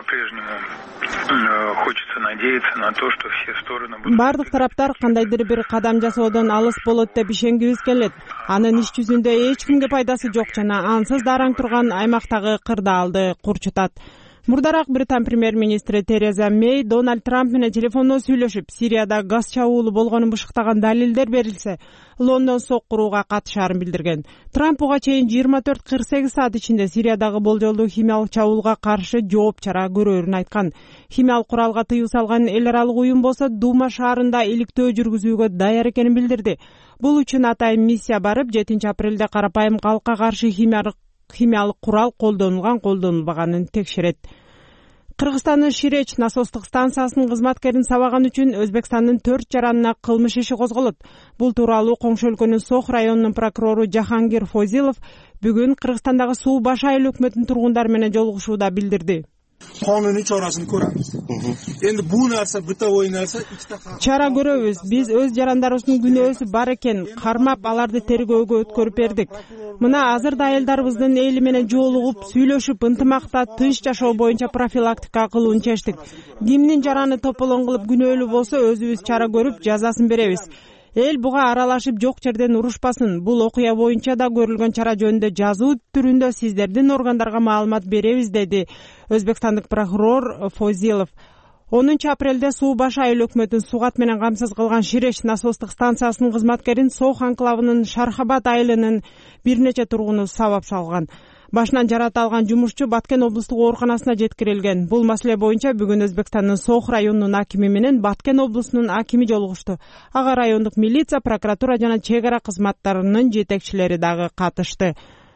хочется надеяться на то, что все стороны будут... Бардык тараптар кандайдыр бир кадам жасоодон алыс болот деп ишенгибиз келет. Анын иш жүзүндө эч кимге пайдасы жок жана ансыз дараң турган аймактагы кырдаалды курчутат. Мурдараак Британ премьер-министри Тереза Мэй Дональд Трамп менен телефондон сүйлөшүп, Сирияда газ чабуулу болгонун бышыктаган далилдер берилсе, Лондон соккурууга катышаарын билдирген. Трамп буга чейин жыйырма төрт кырк сегиз саат ичинде Сириядагы болжолдуу химиялык чабуулга каршы жооп чара көрөрүн айткан. Химиялык куралга тыюу салган эл аралык уюм болсо Дума шаарында иликтөө жүргүзүүгө даяр экенин билдирди. Бул үчүн атайын миссия барып, жетинчи апрелде карапайым калкка каршы химиялык химиялык курал колдонулган колдонулбаганын текшерет. Кыргызстандын Ширеч насостук станциясынын кызматкерин сабаган үчүн Өзбекстандын төрт жаранына кылмыш иши козголот. Бул тууралуу коңшу өлкөнүн Сох районунун прокурору Жахангир Фозилов бүгүн Кыргызстандагы Суу баш айыл өкмөтүнүн тургундары менен жолугушууда билдирди. Кануний чарасын көрөбүз. Эndi бул нерсе бытовой нерсе чара көрөбүз. Биз өз жарандарыбыздын күнөөсү бар экен кармап аларды тергөөгө өткөрүп бердик. Мына азыр да айылдарыбыздын эли менен жолугуп, сүйлөшүп, ынтымакта тынч жашоо боюнча профилактика кылууну чечтик. Кимдин жараны тополоң кылып күнөөлүү болсо өзүбүз чара көрүп, жазасын беребиз. Эл буга аралашып жок жерден урушпасын. Бул окуя боюнча да көрүлгөн чара жөнүндө жазуу түрүндө сиздердин органдарга маалымат беребиз, деди өзбекстандык прокурор Фозилов. онунчу апрелде Суу баш айыл өкмөтүн сугат менен камсыз кылган Ширеш насостук станциясынын кызматкерин Сох анклавынын Шархабад айылынын бир нече тургуну сабап салган. Башынан жарата алган жумушчу Баткен облустук ооруканасына жеткирилген. Бул маселе боюнча бүгүн Өзбекстандын Сох районунун акими менен Баткен облусунун акими жолугушту. Ага райондук милиция, прокуратура жана чек ара кызматтарынын жетекчилери дагы катышты.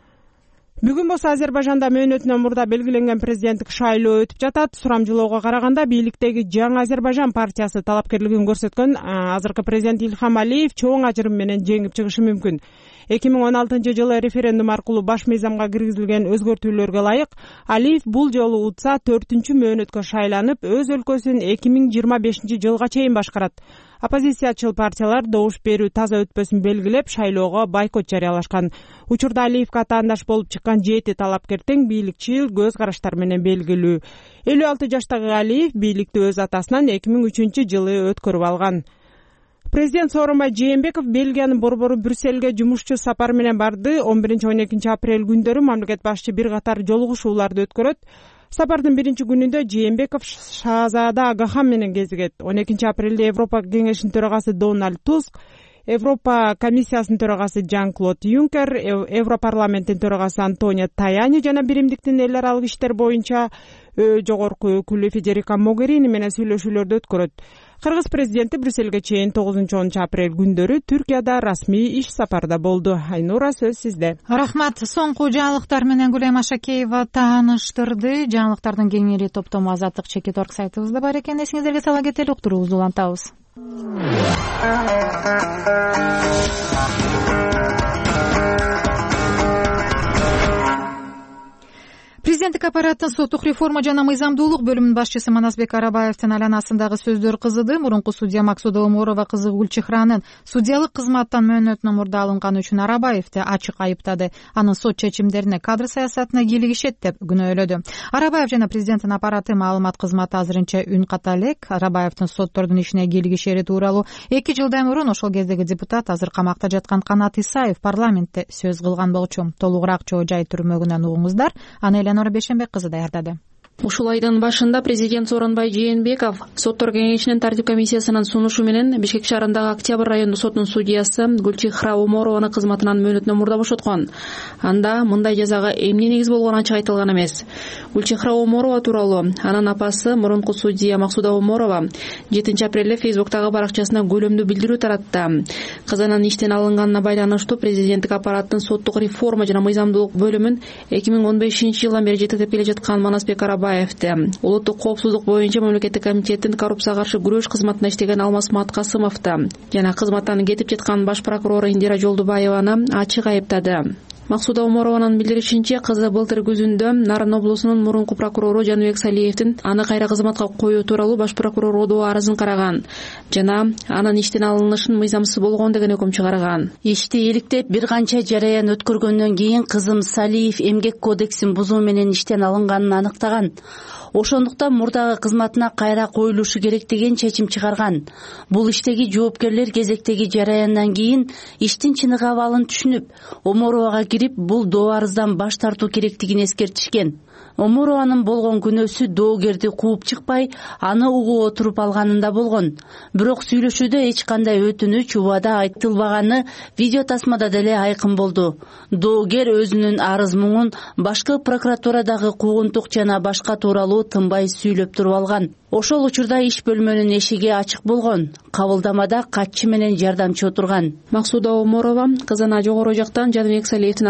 Бүгүн болсо Азербайжанда мөөнөтүнөн мурда белгиленген президенттик шайлоо өтүп жатат. Сурамжылоого караганда бийликтеги Жаңы Азербайжан партиясы талапкерлигин көрсөткөн азыркы президент Ильхам Алиев чоң ажырым менен жеңип чыгышы мүмкүн. эки миң он алтынчы жылы референдум аркылуу баш мыйзамга киргизилген өзгөртүүлөргө ылайык Алиев бул жолу утса төртүнчү мөөнөткө шайланып, өз өлкөсүн эки миң жыйырма бешинчи жылга чейин башкарат. Оппозициячыл партиялар добуш берүү таза өтпөсүн белгилеп, шайлоого бойкот жарыялашкан. Учурда Алиевге атаандаш болуп чыккан жети талапкер тең бийликчил көз караштар менен белгилүү. элүү алты жаштагы Алиев бийликти өз атасынан эки миң үчүнчү жылы өткөрүп алган. Президент Сооронбай Жээнбеков Бельгиянын борбору Брюссельге жумушчу сапар менен барды. он биринчи он экинчи апрель күндөрү мамлекет башчы бир катар жолугушууларды өткөрөт. Сапардын биринчи күнүндө Жээнбеков Шаазада Агахан менен кезигет. он экинчи апрелде Европа кеңешинин төрагасы Дональд Туск, Европа комиссиясынын төрагасы Жан-Клод Юнкер, Европарламенттин төрагасы Антонио Таяни жана биримдиктин эл аралык иштер боюнча жогорку өкүлү Федерика Могерини менен сүйлөшүүлөрдү өткөрөт. Кыргыз президенти Брюссельге чейин тогузунчу онунчу апрель күндөрү Түркияда расмий иш сапарда болду. Айнура, сөз сизде. Рахмат. Соңку жаңылыктар менен Гүлайым Ашакеева тааныштырды. Жаңылыктардын кеңири топтому Азаттык чекит орг сайтыбызда бар экен. Эсиңиздерге сала кетели, уктуруубузду улантабыз. Президенттик аппараттын соттук реформа жана мыйзамдуулук бөлүмүнүн башчысы Манасбек Арабаевдин айланасындагы сөздөр кызыды. Мурунку судья Максуда Оморова кызы Гүлчихранын судьялык кызматтан мөөнөтүнөн мурда алынганы үчүн Арабаевди ачык айыптады. Анын сот чечимдерине кадр саясатына кийлигишет деп күнөөлөдү. Арабаев жана президенттин аппараты маалымат кызматы азырынча үн ката элек. Арабаевдин соттордун ишине кийлигишери тууралуу эки жылдан мурун ошол кездеги депутат, азыр камакта жаткан Канат Исаев парламентте сөз кылган болчу. Толугураак Чоо Жай түрмөгүнөн угуңуздар. Аны Нора Бешенбек кызы даярдады. Ушул айдын башында президент Сооронбай Жээнбеков соттор кеңешинин тартип комиссиясынын сунушу менен Бишкек шаарындагы Октябрь райондук сотунун судьясы Гүлчихра Оморованы кызматынан мөөнөтүнөн мурда бошоткон. Анда мындай жазага эмне негиз болгону ачык айтылган эмес. Гүлчихра Оморова тууралуу анын апасы мурунку судья Максуда Оморова жетинчи апрелде Фейсбуктагы баракчасына көлөмдүү билдирүү таратты. Кызынын иштен алынганына байланыштуу президенттик аппараттын соттук реформа жана мыйзамдуулук бөлүмүн эки миң он бешинчи жылдан бери жетектеп келе жаткан Манасбек Арабаевди, улуттук коопсуздук боюнча мамлекеттик комитеттин коррупцияга каршы күрөш кызматында иштеген Алмазмат Касымовду жана кызматтан кетип жаткан баш прокурор Индира Жолдубаеваны ачык айыптады. Максуда Оморованын билдиришинче, кызы былтыр күзүндө Нарын облусунун мурунку прокурору Жаныбек Салиевдин аны кайра кызматка коюу тууралуу баш прокурор Одо арызын караган жана анын иштен алынышын мыйзамсыз болгон деген өкүм чыгарган. Ишти иликтеп бир канча жараян өткөргөндөн кийин кызым Салиев эмгек кодексин бузуу менен иштен алынганын аныктаган. Ошондуктан мурдагы кызматына кайра коюлушу керек деген чечим чыгарган. Бул иштеги жоопкерлер кезектеги жараяндан кийин иштин чыныгы абалын түшүнүп, Оморовага кирип бул доо арыздан баш тартуу керектигин эскертишкен. Оморованын болгон күнөөсү доогерди кууп чыкпай, аны угуп отуруп алганында болгон. Бирок сүйлөшүүдө эч кандай өтүнүч, убада айтылбаганы видео тасмада деле айкын болду. Доогер өзүнүн арыз муңун башкы прокуратурадагы куугунтук жана башка тууралуу тынбай сүйлөп туруп алган. Ошол учурда иш бөлмөнүн эшиги ачык болгон. Кабылдамада катчы менен жардамчы отурган. Максуда Оморова кызына жогору жактан Жаныбек Салиевдин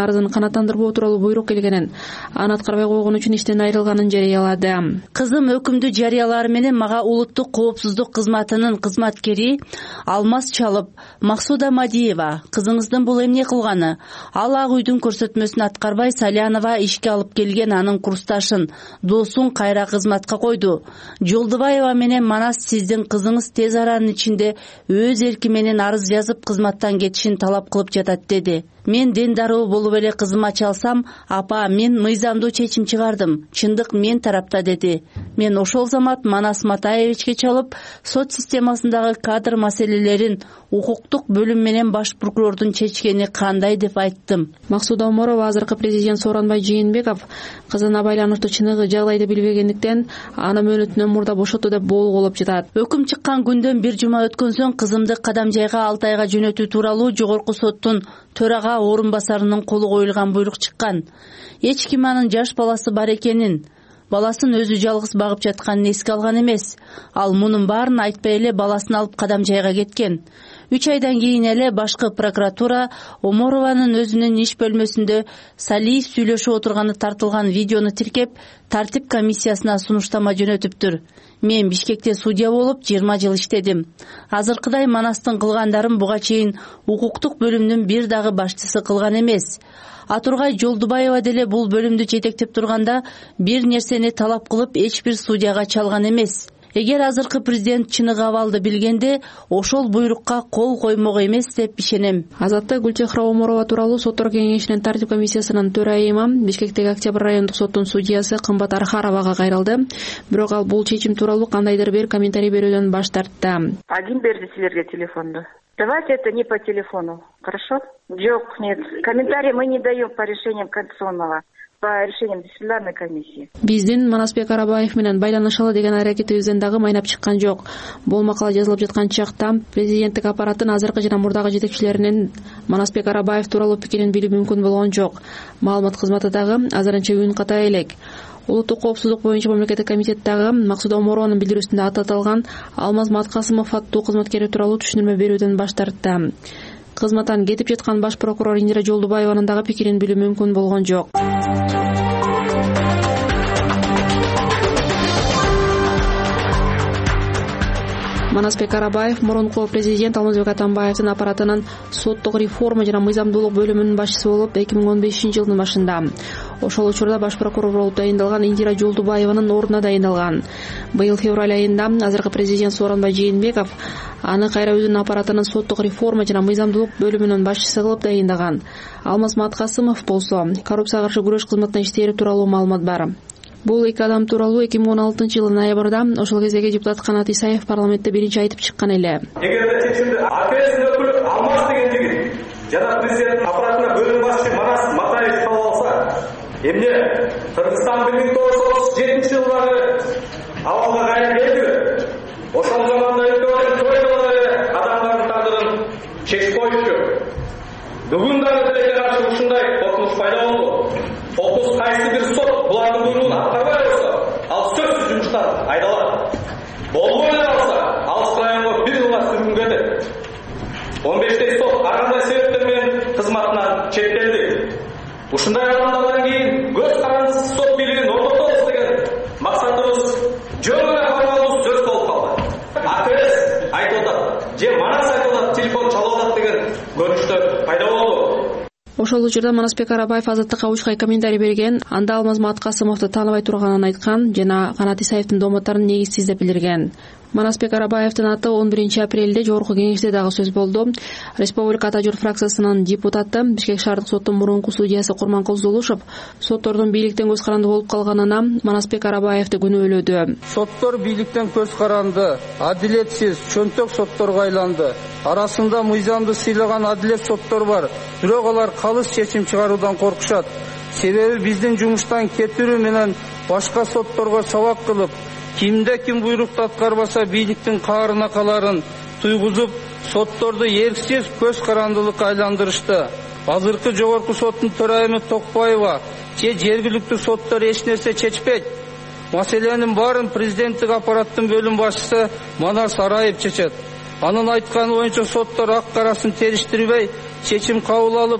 арызын канааттандырбоо тууралуу буйрук келгенин, аны аткарбай койгон үчүн иштен айрылганын жарыялады. Кызым өкүмдү жарыялары менен мага улуттук коопсуздук кызматынын кызматкери Алмаз Чалып, Максуда Мадиева, кызыңыздын бул эмне кылганы? Ал ак үйдүн көрсөтмөсүн аткарбай Салянова ишке алып келген анын курсташын, досун кайра кызматка койду. Жолдубаева менен Манас сиздин кызыңыз тез аранын ичинде өз эрки менен арыз жазып кызматтан кетишин талап кылып жатат деди. Мен дендаруу болуп эле кызыма чалсам, апа, мен мыйзамдуу чечим чыгардым. Чындык мен тарапта деди. Мен ошол замат Манас Матаевичке чалып, сот системасындагы кадр маселелерин укуктук бөлүм менен баш прокурордун чечкени кандай деп айттым. Максуда Оморова азыркы президент Сооронбай Жээнбеков кызына байланыштуу чыныгы жагдайды билбегендиктен аны мөөнөтүнөн мурда бошотуу деп болгуулап жатат. Өкүм чыккан күндөн бир жума өткөн соң кызымды Кадамжайга алты айга жөнөтүү тууралуу жогорку соттун төрага орун басарынын колу коюлган буйрук чыккан. Эч ким анын жаш баласы бар экенин, баласын өзү жалгыз багып жатканын эске алган эмес. Ал мунун баарын айтпай эле баласын алып Кадамжайга кеткен. Үч айдан кийин эле башкы прокуратура Оморованын өзүнүн иш бөлмөсүндө Салиев сүйлөшүп отурганы тартылган видеону тиркеп, тартип комиссиясына сунуштама жөнөтүптүр. Мен Бишкекте судья болуп жыйырма жыл иштедим. Азыркыдай Манастын кылгандарын буга чейин укуктук бөлүмдүн бир дагы башчысы кылган эмес. Атургай Жолдубаева деле бул бөлүмдү жетектеп турганда бир нерсени талап кылып эч бир судьяга чалган эмес. Эгер азыркы президент чыныгы абалды билгенде, ошол буйрукка кол коймок эмес деп ишенем. Азаттык Гүлчехра Оморова тууралуу соттор кеңешинин тартип комиссиясынын төрайымы, Бишкектеги Октябрь райондук соттун судьясы Кымбат Архаровага кайрылды. Бирок ал бул чечим тууралуу кандайдыр бир комментарий берүүдөн баш тартты. Ким берди силерге телефонду? Давайте это не по телефону, хорошо? Жок, нет. Комментарий мы не даем по решениям Конституционного. По решениям дисциплинарной комиссии. Биздин Манасбек Арабаев менен байланышалы деген аракетибизден дагы майнап чыккан жок. Бул макала жазылып жаткан чакта президенттик аппараттын азыркы жана мурдагы жетекчилеринин Манасбек Арабаев тууралуу пикирин билүү мүмкүн болгон жок. Маалымат кызматы дагы азырынча үн ката элек. Улуттук коопсуздук боюнча мамлекеттик комитеттагы Максуда Оморованын билдирүүсүндө ататылган Алмаз Маткасымов аттуу кызматкери тууралуу түшүнүрмө берүүдөн баш тартты. Кызматтан кетип жаткан баш прокурор Индира Жолдубаеванын дагы пикирин билүү мүмкүн болгон жок. Манасбек Арабаев мурунку президент Алмазбек Атамбаевдин аппаратынын соттук реформа жана мыйзамдуулук бөлүмүнүн башчысы болуп эки миң он бешинчи жылдын башында. Ошол учурда баш прокурор болуп дайындалган Индира Жолдубаеванын ордуна дайындалган. Быйыл февраль айында азыркы президент Сооронбай Жээнбеков аны кайра өзүнүн аппаратынын соттук реформа жана мыйзамдуулук бөлүмүнүн башчысы кылып дайындаган. Алмаз Маткасымов болсо коррупцияга каршы күрөш кызматына иштери тууралуу маалымат бар. Бул эки адам тууралуу эки миң он алтынчы жылы ноябрда ошол кездеги депутат Канат Исаев парламентте биринчи айтып чыккан эле. Эгерде чечимди АКС өкүлү Алмаз деген жигит жана президенттин аппаратына бөлүм башчы Манас Матаевич кабыл алса, эмне Кыргызстан бир миң тогуз жүз отуз жетинчи жылдагы абалга кайра келдиби? Ошол заманда өткөн тойдогу адамдардын тагдырын чечип коюшту. Бүгүн дагы тилекке каршы ушундай коркунуч пайда болду. Фокус кайсы бир сот булардын буйругун аткарбай койсо, ал сөзсүз жумуштан айдалат. Болбой эле калса, алыс районго бир жылга сүргүн кетет. он бештей сот ар кандай себептер менен кызматынан четтелди. Ушундай адамдардан кийин көз карандысыз сот бийлигин орнотобуз деген максатыбыз жөн эле формалдуу сөз болуп калды. АКС айтып атат, же Манас айтып атат, телефон чалып атат деген көрүнүштөр пайда болду. Ошол учурда Манасбек Арабаев Азаттыкка учкай комментарий берген, анда Алмаз Маткасымовду тааныбай турганын айткан жана Канат Исаевдин домотторун негизсиз деп билдирген. Манасбек Арабаевдин аты он биринчи апрелде жогорку кеңеште дагы сөз болду. Республика Ата журт фракциясынын депутаты, Бишкек шаардык соттун мурунку судьясы Курманкул Зулушев соттордун бийликтен көз каранды болуп калганына Манасбек Арабаевди күнөөлөдү. Соттор бийликтен көз каранды, адилетсиз, чөнтөк сотторго айланды. Арасында мыйзамды сыйлаган адилет соттор бар. Бирок алар калыс чечим чыгаруудан коркушат. Себеби биздин жумуштан кетирүү менен башка сотторго сабак кылып, кимде ким буйрукту аткарбаса бийликтин каарына каларын туйгузуп, сотторду эрксиз көз карандылыкка айландырышты. Азыркы жогорку соттун төрайымы Токпаева же жергиликтүү соттор эч нерсе чечпейт. Маселенин баарын президенттик аппараттын бөлүм башчысы Манас Араев чечет. Анын айтканы боюнча соттор ак карасын териштирбей чечим кабыл алып,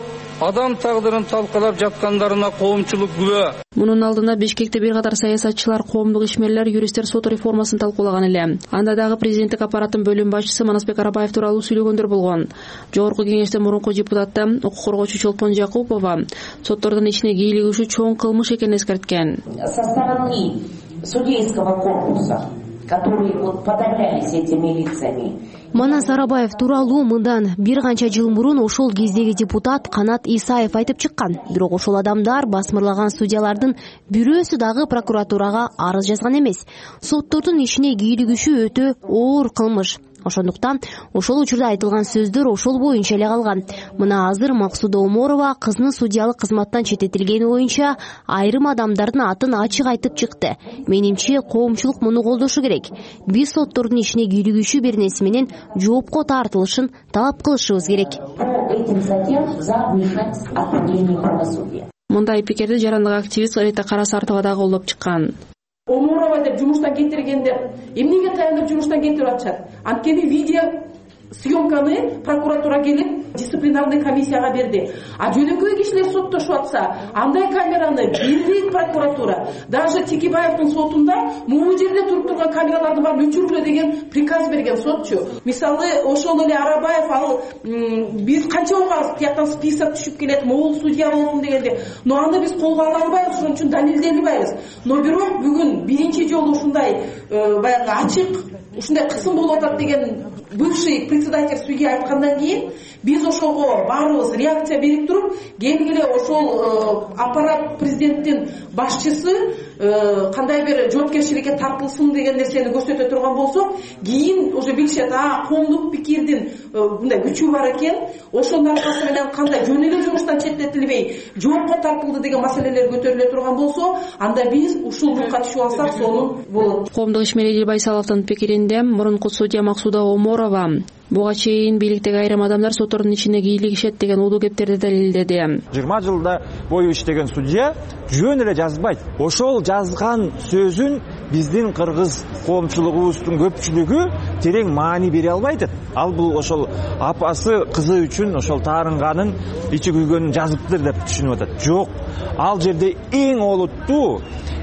адам тагдырын талкалап жаткандарына коомчулук күбө. Мунун алдында Бишкекте бир катар саясатчылар, коомдук ишмерлер, юристтер сот реформасын талкуулаган эле. Анда дагы президенттик аппараттын бөлүм башчысы Манасбек Арабаев тууралуу сүйлөгөндөр болгон. Жогорку кеңеште мурунку депутаты укук коргоочу Чолпон Жакупова соттордун ичине кийлигишүү чоң кылмыш экенин эскерткен. Со стороны судейского корпуса, которые вот подавлялись этими лицами. Манас Арабаев тууралуу мындан бир канча жыл мурун ошол кездеги депутат Канат Исаев айтып чыккан. Бирок ошол адамдар басмырлаган судьялардын бирөөсү дагы прокуратурага арыз жазган эмес. Соттордун ишине кийлигишүү өтө оор кылмыш. Ошондуктан ошол учурда айтылган сөздөр ошол боюнча эле калган. Мына азыр Максуда Оморова кызынын судьялык кызматтан четтетилгени боюнча айрым адамдардын атын ачык айтып чыкты. Менимче коомчулук муну колдошу керек. Биз соттордун ишине кийлигишүү беренеси менен жоопко тартылышын талап кылышыбыз керек. Мындай пикирди жарандык активист Рита Карасартова дагы колдоп чыккан. Оморова деп жумуштан кетиргендер эмнеге таянып жумуштан кетирип атышат? Анткени видео съемканы прокуратура келип дисциплинарный комиссияга берди. А жөнөкөй кишилер соттошуп атса, андай камераны бербейт прокуратура. Даже Текебаевдин сотунда могу жерде туруп турган камераларды бар өчүргүлө деген приказ берген сотчу. Мисалы, ошол эле Арабаев ал биз канча угабыз тияктан список түшүп келет, могул судья болсун дегенде, но аны биз колго ала албайбыз, ошон үчүн далилдей албайбыз. Но бирок бүгүн биринчи жолу ушундай баягы ачык, ушундай кысым болуп атат деген бывший председатель судья айткандан кийин биз ошого баарыбыз реакция берип туруп, келгиле ошол аппарат президенттин башчысы кандай бир жоопкерчиликке тартылсын деген нерсени көрсөтө турган болсок, кийин уже билишет, а коомдук пикирдин мындай күчү бар экен, ошонун аркасы менен кандай жөн эле жумуштан четтетилбей жоопко тартылды деген маселелер көтөрүлө турган болсо, анда биз ушулдукка түшүп алсак сонун болот. Коомдук ишмер Элил Байсаловдун пикиринде мурунку судья Максуда Оморова буга чейин бийликтеги айрым адамдар соттордун ичине кийлигишет деген улуу кептерди далилдеди. жыйырма жылда бою иштеген судья жөн эле жазбайт. Ошол жазган сөзүн биздин кыргыз коомчулугубуздун көпчүлүгү терең маани бере албайт. Ал бул ошол апасы кызы үчүн ошол таарынганын, ичи күйгөнүн жазыптыр деп түшүнүп атат. Жок, ал жерде эң олуттуу,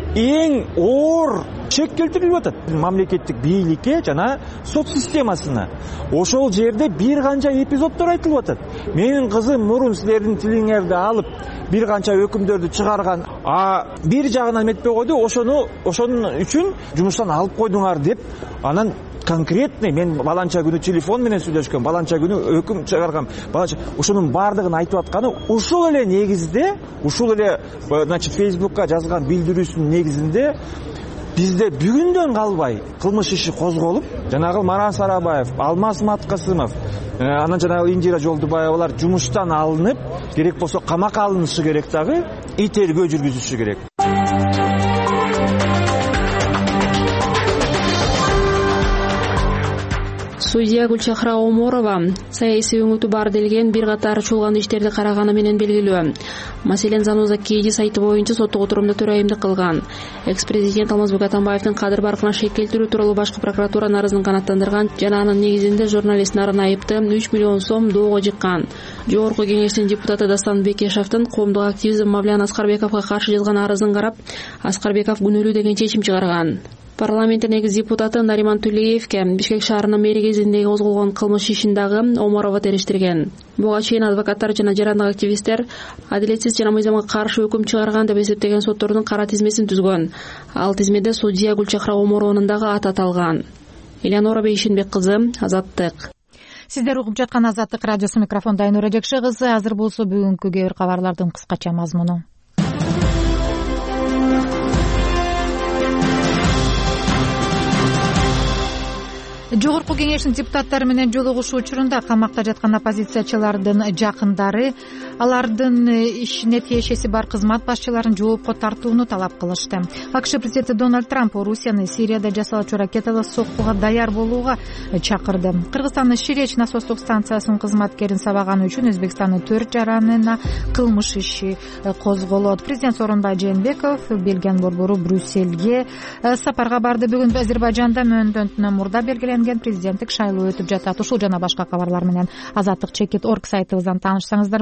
эң оор чек келтирилип атат мамлекеттик бийликке жана сот системасына. Ошол жерде бир канча эпизоддор айтылып атат. Менин кызым мурун силердин тилиңерди алып бир канча өкүмдөрдү чыгарган, а бир жагынан эметпей койду, ошону ошонун үчүн жумуштан алып койдуңар деп, анан конкретный мен баланча күнү телефон менен сүйлөшкөм, баланча күнү өкүм чыгаргам, баланча ошонун баардыгын айтып атканы ушул эле негизде, ушул эле значит Facebookка жазган билдирүүсүнүн негизинде бизде бүгүндөн калбай кылмыш иши козголуп, жанагы Манас Арабаев, Алмаз Маткасымов, анан жанагы Индира Жолдубаевалар жумуштан алынып, керек болсо камакка алынышы керек, дагы тергөө жүргүзүшү керек. Судья Гүлчахра Оморова саясий өңүтү бар делген бир катар чуулган иштерди караганы менен белгилүү. Маселен, Зануза Кеди сайты боюнча соттук отурумда төрайымдык кылган. Экс-президент Алмазбек Атамбаевдин кадыр баркына шек келтирүү тууралуу башкы прокуратура арызын канааттандырган жана анын негизинде журналист Нарын Айыпты үч миллион сом доого жыккан. Жогорку кеңештин депутаты Дастан Бекешевдин коомдук активизм Мавлян Аскарбековго каршы жазган арызын карап, Аскарбеков күнөөлүү деген чечим чыгарган. Парламенттин экс депутаты Нариман Тулеевке Бишкек шаарынын мэри кезиндеги козголгон кылмыш ишин дагы Оморова териштирген. Буга чейин адвокаттар жана жарандык активисттер адилетсиз жана мыйзамга каршы өкүм чыгарган деп эсептеген соттордун кара тизмесин түзгөн. Ал тизмеде судья Гүлчахра Оморованын дагы аты аталган. Элеонора Бейшенбек кызы, Азаттык. Сиздер угуп жаткан Азаттык радиосу, микрофондо Айнура Жекше кызы. Азыр болсо бүгүнкү кээ бир кабарлардын кыскача мазмуну. Жогорку кеңештин депутаттары менен жолугушуу учурунда камакта жаткан оппозициячылардын жакындары алардын ишине тиешеси бар кызмат башчыларын жоопко тартууну талап кылышты. АКШ президенти Дональд Трамп Орусияны Сирияда жасалуучу ракеталык соккуга даяр болууга чакырды. Кыргызстандын Ширеч насостук станциясынын кызматкерин сабаганы үчүн Өзбекстандын төрт жаранына кылмыш иши козголот. Президент Сооронбай Жээнбеков Бельгия борбору Брюссельге сапарга барды. Бүгүн Азербайжанда мөөнөтүнөн мурда белгиленген президенттик шайлоо өтүп жатат. Ушул жана башка кабарлар менен азаттык чекит точка орг сайтыбыздан таанышсаңыздар болот.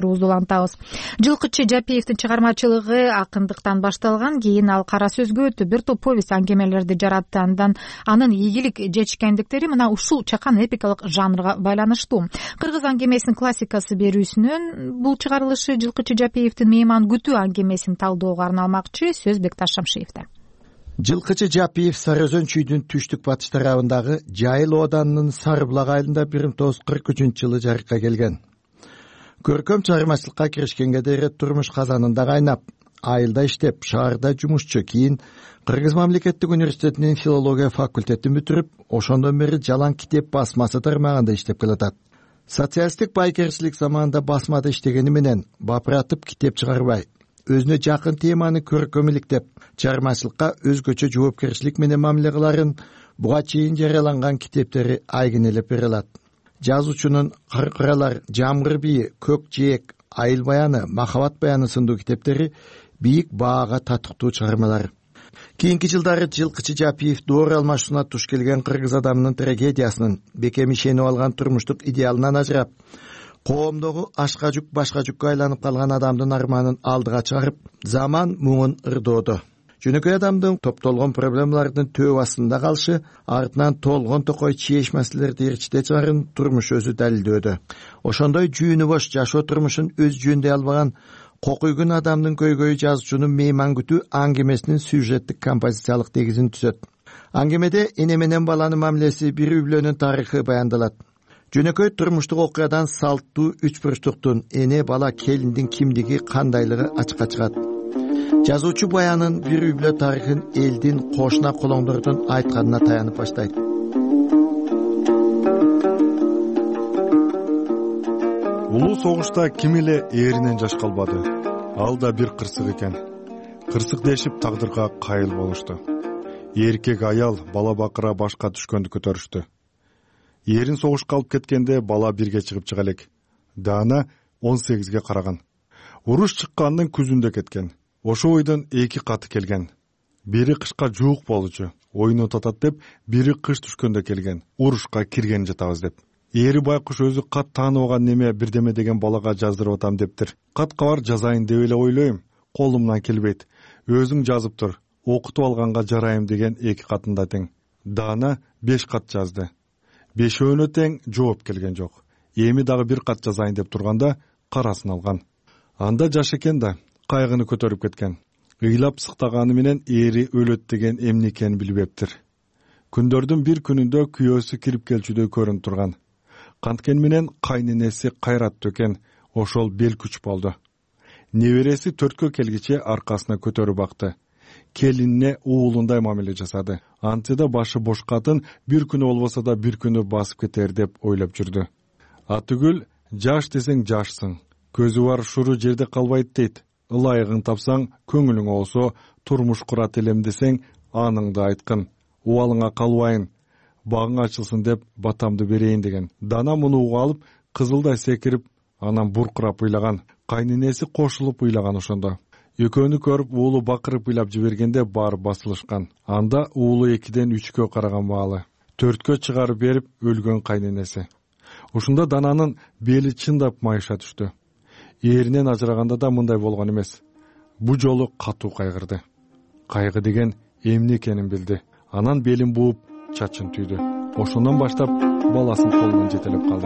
турубузду улантабыз. Жылкычы Жапиевдин чыгармачылыгы акындыктан башталган, кийин ал кара сөзгө өтүп бир топ повесть аңгемелерди жаратты. Андан анын ийгилик жечкендиктери мына ушул чакан эпикалык жанрга байланыштуу. Кыргыз аңгемесинин классикасы берүүсүнөн бул чыгарылышы Жылкычы Жапиевдин Мейман күтүү аңгемесин талдоого арналмакчы. Сөз Бекташ Шамшиевде. Жылкычы Жапиев Сары Өзөн чүйдүн түштүк батыш тарабындагы Жайыл ооданынын Сары булак айылында бир миң тогуз жүз кырк үчүнчү жылы жарыкка келген. Көркөм чыгармачылыкка киришкенге дейин турмуш казанында кайнап, айылда иштеп, шаарда жумушчу, кийин Кыргыз мамлекеттик университетинин филология факультетин бүтүрүп, ошондон бери Жалаң китеп басмасы тармагында иштеп келатат. Социалисттик байкерчилик заманында басмада иштегени менен бапыратып китеп чыгарбай, өзүнө жакын теманы көркөмүлүктеп, чыгармачылыкка өзгөчө жоопкерчилик менен мамиле кыларын буга чейин жарыяланган китептери айгинелеп бере алат. Жазуучунун Кыркыралар, Жамгыр бийи, Көк жээк, Айыл баяны, Махабат баяны сындуу китептери бийик баага татыктуу чыгармалар. Кийинки жылдары Жылкычы Жапиев доор алмашууна туш келген кыргыз адамынын трагедиясынын, бекем ишенип алган турмуштук идеалынан ажырап, коомдогу ашка жүк башка жүккө айланып калган адамдын арманын алдыга чыгарып, заман муңун ырдоодо. Жөнөкөй адамдын топтолгон проблемалардын төө астында калышы, артынан толгон токой чееш маселелерди ирчите чыгарын турмуш өзү далилдөөдө. Ошондой жүүнү бош жашоо турмушун өз жүүндөй албаган Кокуйгун адамдын көйгөйү жазуучунун Мейман күтүү аңгемесинин сюжеттик композициялык негизин түзөт. Аңгемеде эне менен баланын мамилеси, бир үй бүлөнүн тарыхы баяндалат. Жөнөкөй турмуштук окуядан салттуу үч бурчтуктун, эне бала келиндин кимдиги, кандайлыгы ачыкка чыгат. Жазуучу баянын бир үй бүлө тарыхын элдин, кошуна колоңдордун айтканына таянып баштайт. Улуу согушта ким эле ээринен жаш калбады. Ал да бир кырсык экен. Кырсык дешип тагдырга кайыл болушту. Эркек аял бала бакыра башка түшкөндү көтөрүштү. Эрин согушка алып кеткенде бала бирге чыгып чыга элек. Дана он сегизге караган. Уруш чыккандын күзүндө кеткен. Ошо ойдон эки каты келген. Бири кышка жуук болчу. Ойну татат деп, бири кыш түшкөндө келген. Урушка кирген жатабыз деп. Эри байкуш өзү кат таанып алган неме бирдеме деген балага жаздырып атам дептир. Кат кабар жазайын деп эле ойлойм. Колумдан келбейт. Өзүң жазып тур. Окутуп алганга жарайым деген эки катында тең. Дана беш кат жазды. Бешөөнө тең жооп келген жок. Эми дагы бир кат жазайын деп турганда карасын алган. Анда жаш экен да, кайгыны көтөрүп кеткен. Ыйлап сыктаганы менен эри өлөт деген эмне экенин билбептир. Күндөрдүн бир күнүндө күйөөсү кирип келчүдөй көрүнүп турган. Канткен менен кайненеси кайрат төкен, ошол бел күч болду. Небереси төрткө келгиче аркасына көтөрүп бакты. Келинине уулундай мамиле жасады. Антыда башы бош катын бир күнү болбосо да бир күнү басып кетер деп ойлоп жүрдү. Атүгүл жаш десең жашсың. Көзү бар шуру жерде калбайт дейт. Ылайыгын тапсаң, көңүлүң болсо, турмуш курат элем десең, аныңды айткын. Убалыңа калбайын. Багың ачылсын деп батамды берейин деген. Дана муну угуп алып, кызылдай секирип, анан буркурап ыйлаган. Кайненеси кошулуп ыйлаган ошондо. Экөөнү көрүп уулу бакырып ыйлап жибергенде баары басылышкан. Анда уулу экиден үчкө караган маалы. Төрткө чыгарып берип өлгөн кайненеси. Ушунда Дананын бели чындап майыша түштү. Эринен ажыраганда да мындай болгон эмес. Бу жолу катуу кайгырды. Кайгы деген эмне экенин билди. Анан белин бууп чачын түйдү. Ошондон баштап баласын колунан жетелеп калды.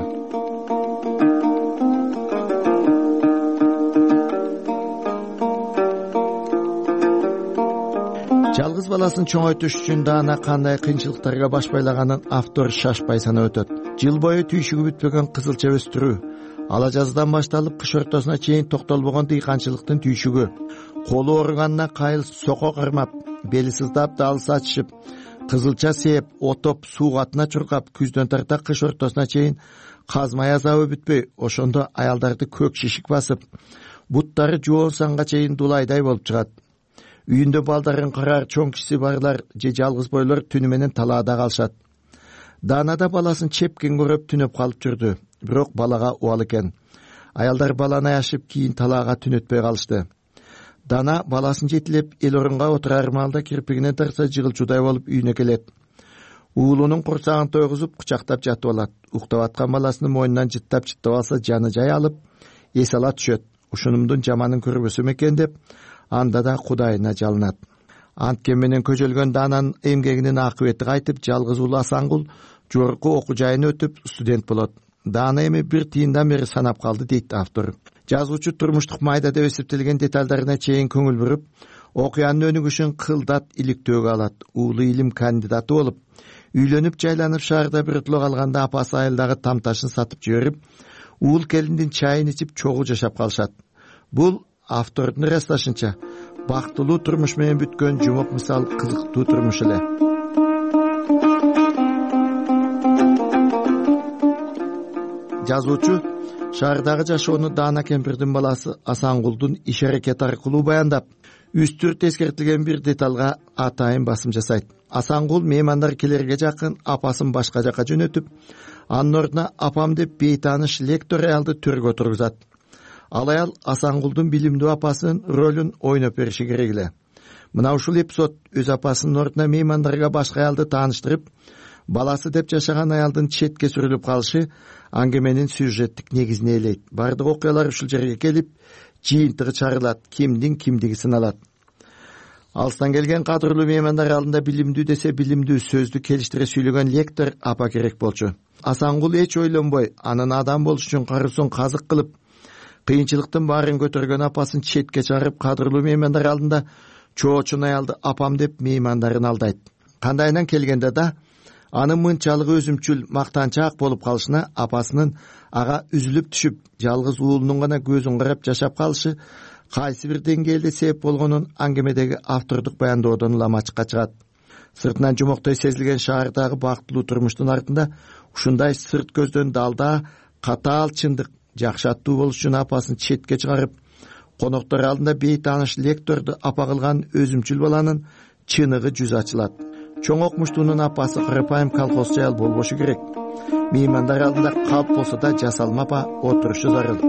Жалгыз баласын чоңойтуш үчүн Дана кандай кыйынчылыктарга баш байлаганын автор шашпай санап өтөт. Жыл бою түйшүгү бүтпөгөн кызылча өстүрүү, ала жаздан башталып кыш ортосуна чейин токтолбогон дыйканчылыктын түйшүгү, колу ооруганына кайыл сoko кармап, бели сыздап даалысы ачышып, кызылча сээп, отоп, суу катына чуркап, күздөн тарта кыш ортосуна чейин казмай азабы бүтпөй, ошондо аялдарды көк шишик басып, буттары жоон санга чейин дулайдай болуп чыгат. Үйүндө балдарын карар, чоң кишиси барлар же жалгыз бойлор түнү менен талаада калышат. Дана да баласын чепкен көрөп түнөп калып жүрдү, бирок балага убал экен. Аялдар баланы аяшып кийин талаага түнөтпөй калышты. Дана баласын жетилеп эл орунга отурар маалда кирпигинен тарса жыгылчудай болуп үйүнө келет. Уулунун курсагын тойгузуп кучактап жатып алат. Уктап аткан баласынын мойнунан жыттап-жыттап алса жаны жай алып, эс ала түшөт. Ушунумдун жаманын көрбөсөм экен деп анда да Кудайына жалынат. Анткен менен көжөлгөн Дананын эмгегинин акыбети кайтып, жалгыз уулу Асангул жогорку окуу жайын өтүп студент болот. Дана эми бир тыйындан бери санап калды дейт автор. Жазуучу турмуштук майда деп эсептелген деталдарына чейин көңүл буруп, окуянын өнүгүшүн кылдат иликтөөгө алат. Уулу илим кандидаты болуп, үйлөнүп жайланып шаарда бир утулук алганда апасы айылдагы тамташын сатып жиберип, уул келиндин чайын ичип чогуу жашап калышат. Бул автордун ырасташынча бактылуу турмуш менен бүткөн жумок мисал кызыктуу турмуш эле. Жазуучу шаардагы жашоону Дана кемпирдин баласы Асангулдун иш аракети аркылуу баяндап, үстүрт эскертилген бир деталга атайын басым жасайт. Асангул меймандар келерге жакын апасын башка жака жөнөтүп, анын ордуна апам деп бейтааныш лектор аялды төргө отургузат. Ал аял Асангулдун билимдүү апасынын ролун ойноп бериши керек эле. Мына ушул эпизод өз апасынын ордуна меймандарга башка аялды тааныштырып, баласы деп жашаган аялдын четке сүрүлүп калышы аңгеменин сюжеттик негизине ээлейт. Бардык окуялар ушул жерге келип, жыйынтыгы чарылат, кимдин кимдиги сыналат. Алыстан келген кадырлуу меймандар алдында билимдүү десе билимдүү сөздү келиштире сүйлөгөн лектор апа керек болчу. Асангул эч ойлонбой, анын адам болуш үчүн каруусун казык кылып, кыйынчылыктын баарын көтөргөн апасын четке чыгарып, кадырлуу меймандар алдында чоочун аялды апам деп меймандарын алдайт. Кандайынан келгенде да анын мынчалык өзүмчүл, мактанчаак болуп калышына апасынын ага үзүлүп түшүп, жалгыз уулунун гана көзүн карап жашап калышы кайсы бир деңгээлде себеп болгонун аңгемедеги автордук баяндоодон улам ачыкка чыгат. Сыртынан жумоктой сезилген шаардагы бактылуу турмуштун артында ушундай сырт көздөн далда, катаал чындык, жакшы аттуу болуш үчүн апасын четке чыгарып, коноктор алдында бейтааныш лекторду апа кылган өзүмчүл баланын чыныгы жүзү ачылат. Чоң окумуштуунун апасы карапайым колхозчу аял болбошу керек. Меймандар алдында калп болсо да жасалма апа отурушу зарыл.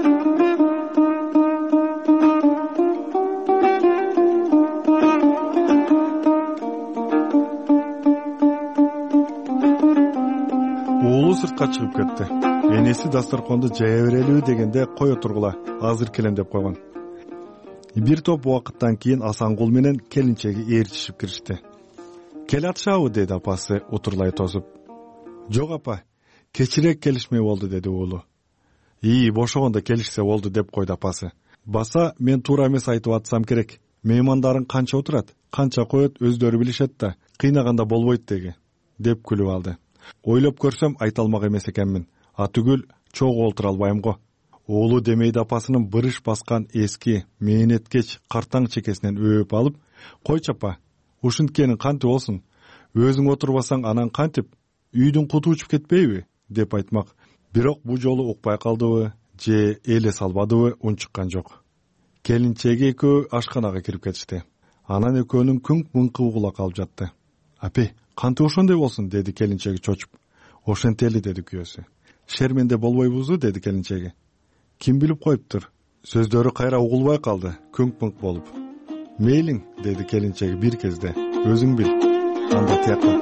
Уулу сыртка чыгып кетти. Энеси дасторконду жая берелиби дегенде кое тургула, азыр келем деп койгон. Бир топ убакыттан кийин Асангул менен келинчеги ээрчишип киришти. Кел атышабы деди апасы утурлай тосуп. Жок апа, кечирээк келишмей болду деди уулу. Ии, бошогондо келишсе болду деп койду апасы. Баса мен туура эмес айтып атсам керек. Меймандарын канча отурат, канча коет өздөрү билишет да, кыйнаганда болбойт деги, деп күлүп алды. Ойлоп көрсөм айта алмак эмес экенмин. А түгүл чогуу олтура албайм го. Уулу демейди апасынын бырыш баскан эски, мээнеткеч картаң чекесинен өп алып, койчу апа, ушинткенин кантип болсун? Өзүң отурбасаң анан кантип? Үйдүн куту учуп кетпейби? Деп айтмак. Бирок бу жолу укпай калдыбы, же эле салбадыбы унчуккан жок. Келинчеги экөө ашканага кирип кетишти. Анан экөөнүн күңк-мыңкы угула калып жатты. Апе, кантип ошондой болсун? Деди келинчеги чочуп. Ошентели деди күйөөсү. Шерменде болбойбузу? Деди келинчеги. Ким билип коюптур? Сөздөрү кайра угулбай калды, күңк-мыңк болуп. Мейлиң, деди келинчеги бир кезде. Өзүң бил. Анда тияка.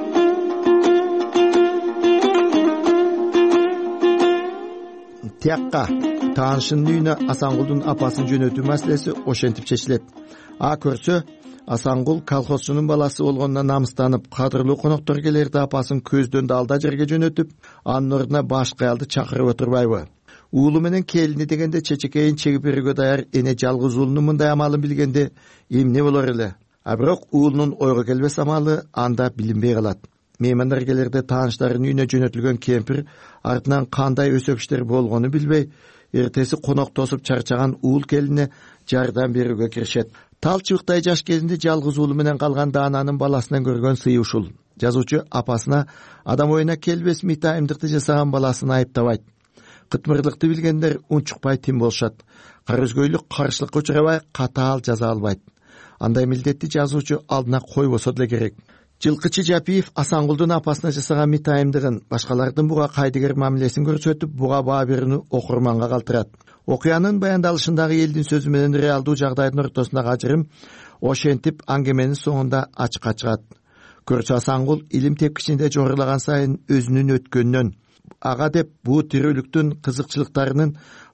Тияка таанышынын үйүнө Асангулдун апасын жөнөтүү маселеси ошентип чечилет. А көрсө, Асангул колхозчунун баласы болгонуна намыстанып, кадырлуу коноктор келерде апасын көздөн далда жерге жөнөтүп, анын ордуна башка аялды чакырып отурбайбы? Уулу менен келини дегенде чечекейин чегип берүүгө даяр эне жалгыз уулунун мындай амалын билгенде эмне болор эле? А бирок уулунун ойго келбес амалы анда билинбей калат. Меймандар келерде тааныштарынын үйүнө жөнөтүлгөн кемпир артынан кандай өсөк иштер болгону билбей, эртеси конок тосуп чарчаган уул келине жардам берүүгө киришет. Тал чыбыктай жаш кезинде жалгыз уулу менен калган Дананын баласынан көргөн сый ушул. Жазуучу апасына адам оюна келбес митайымдыкты жасаган баласын айыптабайт. Кытмырлыкты билгендер унчукпай тим болушат. Карызгөйлүк каршылыкка учурабай катаал жаза албайт. Андай милдетти жазуучу алдына койбосо деле керек. Жылкычы Жапиев Асангулдун апасына жасаган митайымдыгын, башкалардын буга кайдыгер мамилесин көрсөтүп, буга баа берүүнү окурманга калтырат. Окуянын баяндалышындагы элдин сөзү менен реалдуу жагдайдын ортосундагы ажырым ошентип аңгеменин соңунда ачыкка чыгат. Көрчү Асангул илим тепкичинде жогорлаган сайын өзүнүн өткөнүнөн, ага деп буу тирүүлүктүн кызыкчылыктарынын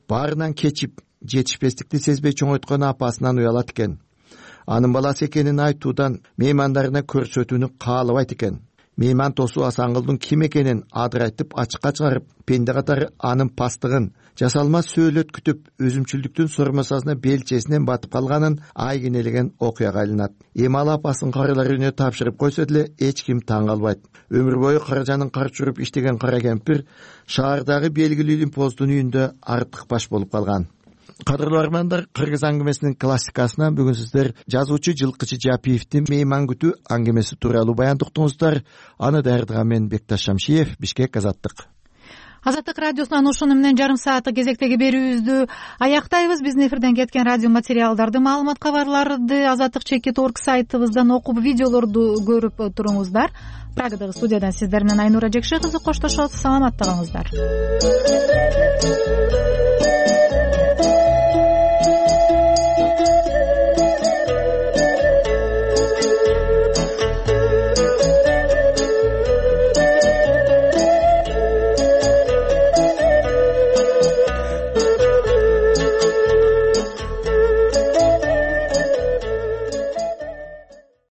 баарынан кечип жетишпестикти сезбей чоңойткон апасынан уялат экен. Анын баласы экенин айтуудан меймандарына көрсөтүүнү каалабайт экен. Мейман тосу Асаңгылдын ким экенин адырайтып ачыкка чыгарып, пенде катары анын пастыгын, жасалма сөөлөт күтүп, өзүмчүлдүктүн сормасасына белчесинен батып калганын айгинелеген окуяга айланат. Эми ал апасын карылар үйүнө тапшырып койсо деле эч ким таң калбайт. Өмүр бою каражанын кар чуруп иштеген кара кемпир шаардагы белгилүү импоздун үйүндө артык баш болуп калган. Кадырлуу армандар, кыргыз аңгемесинин классикасынан бүгүн сиздер жазуучу Жылкычы Жапиевдин мейман күтүү аңгемеси тууралуу баян уктуңуздар. Аны даярдаган мен Бекташ Шамшиев, Бишкек, Азаттык. Азаттык радиосунан ушуну менен жарым сааттык кезектеги берүүбүздү аяктайбыз. Биздин эфирден кеткен радио материалдарды, маалымат кабарларды азаттык чекит точка орг сайтыбыздан окуп, видеолорду көрүп туруңуздар. Прагадагы студиядан сиздер менен Айнура Жекше кызы коштошот. Саламатта калыңыздар.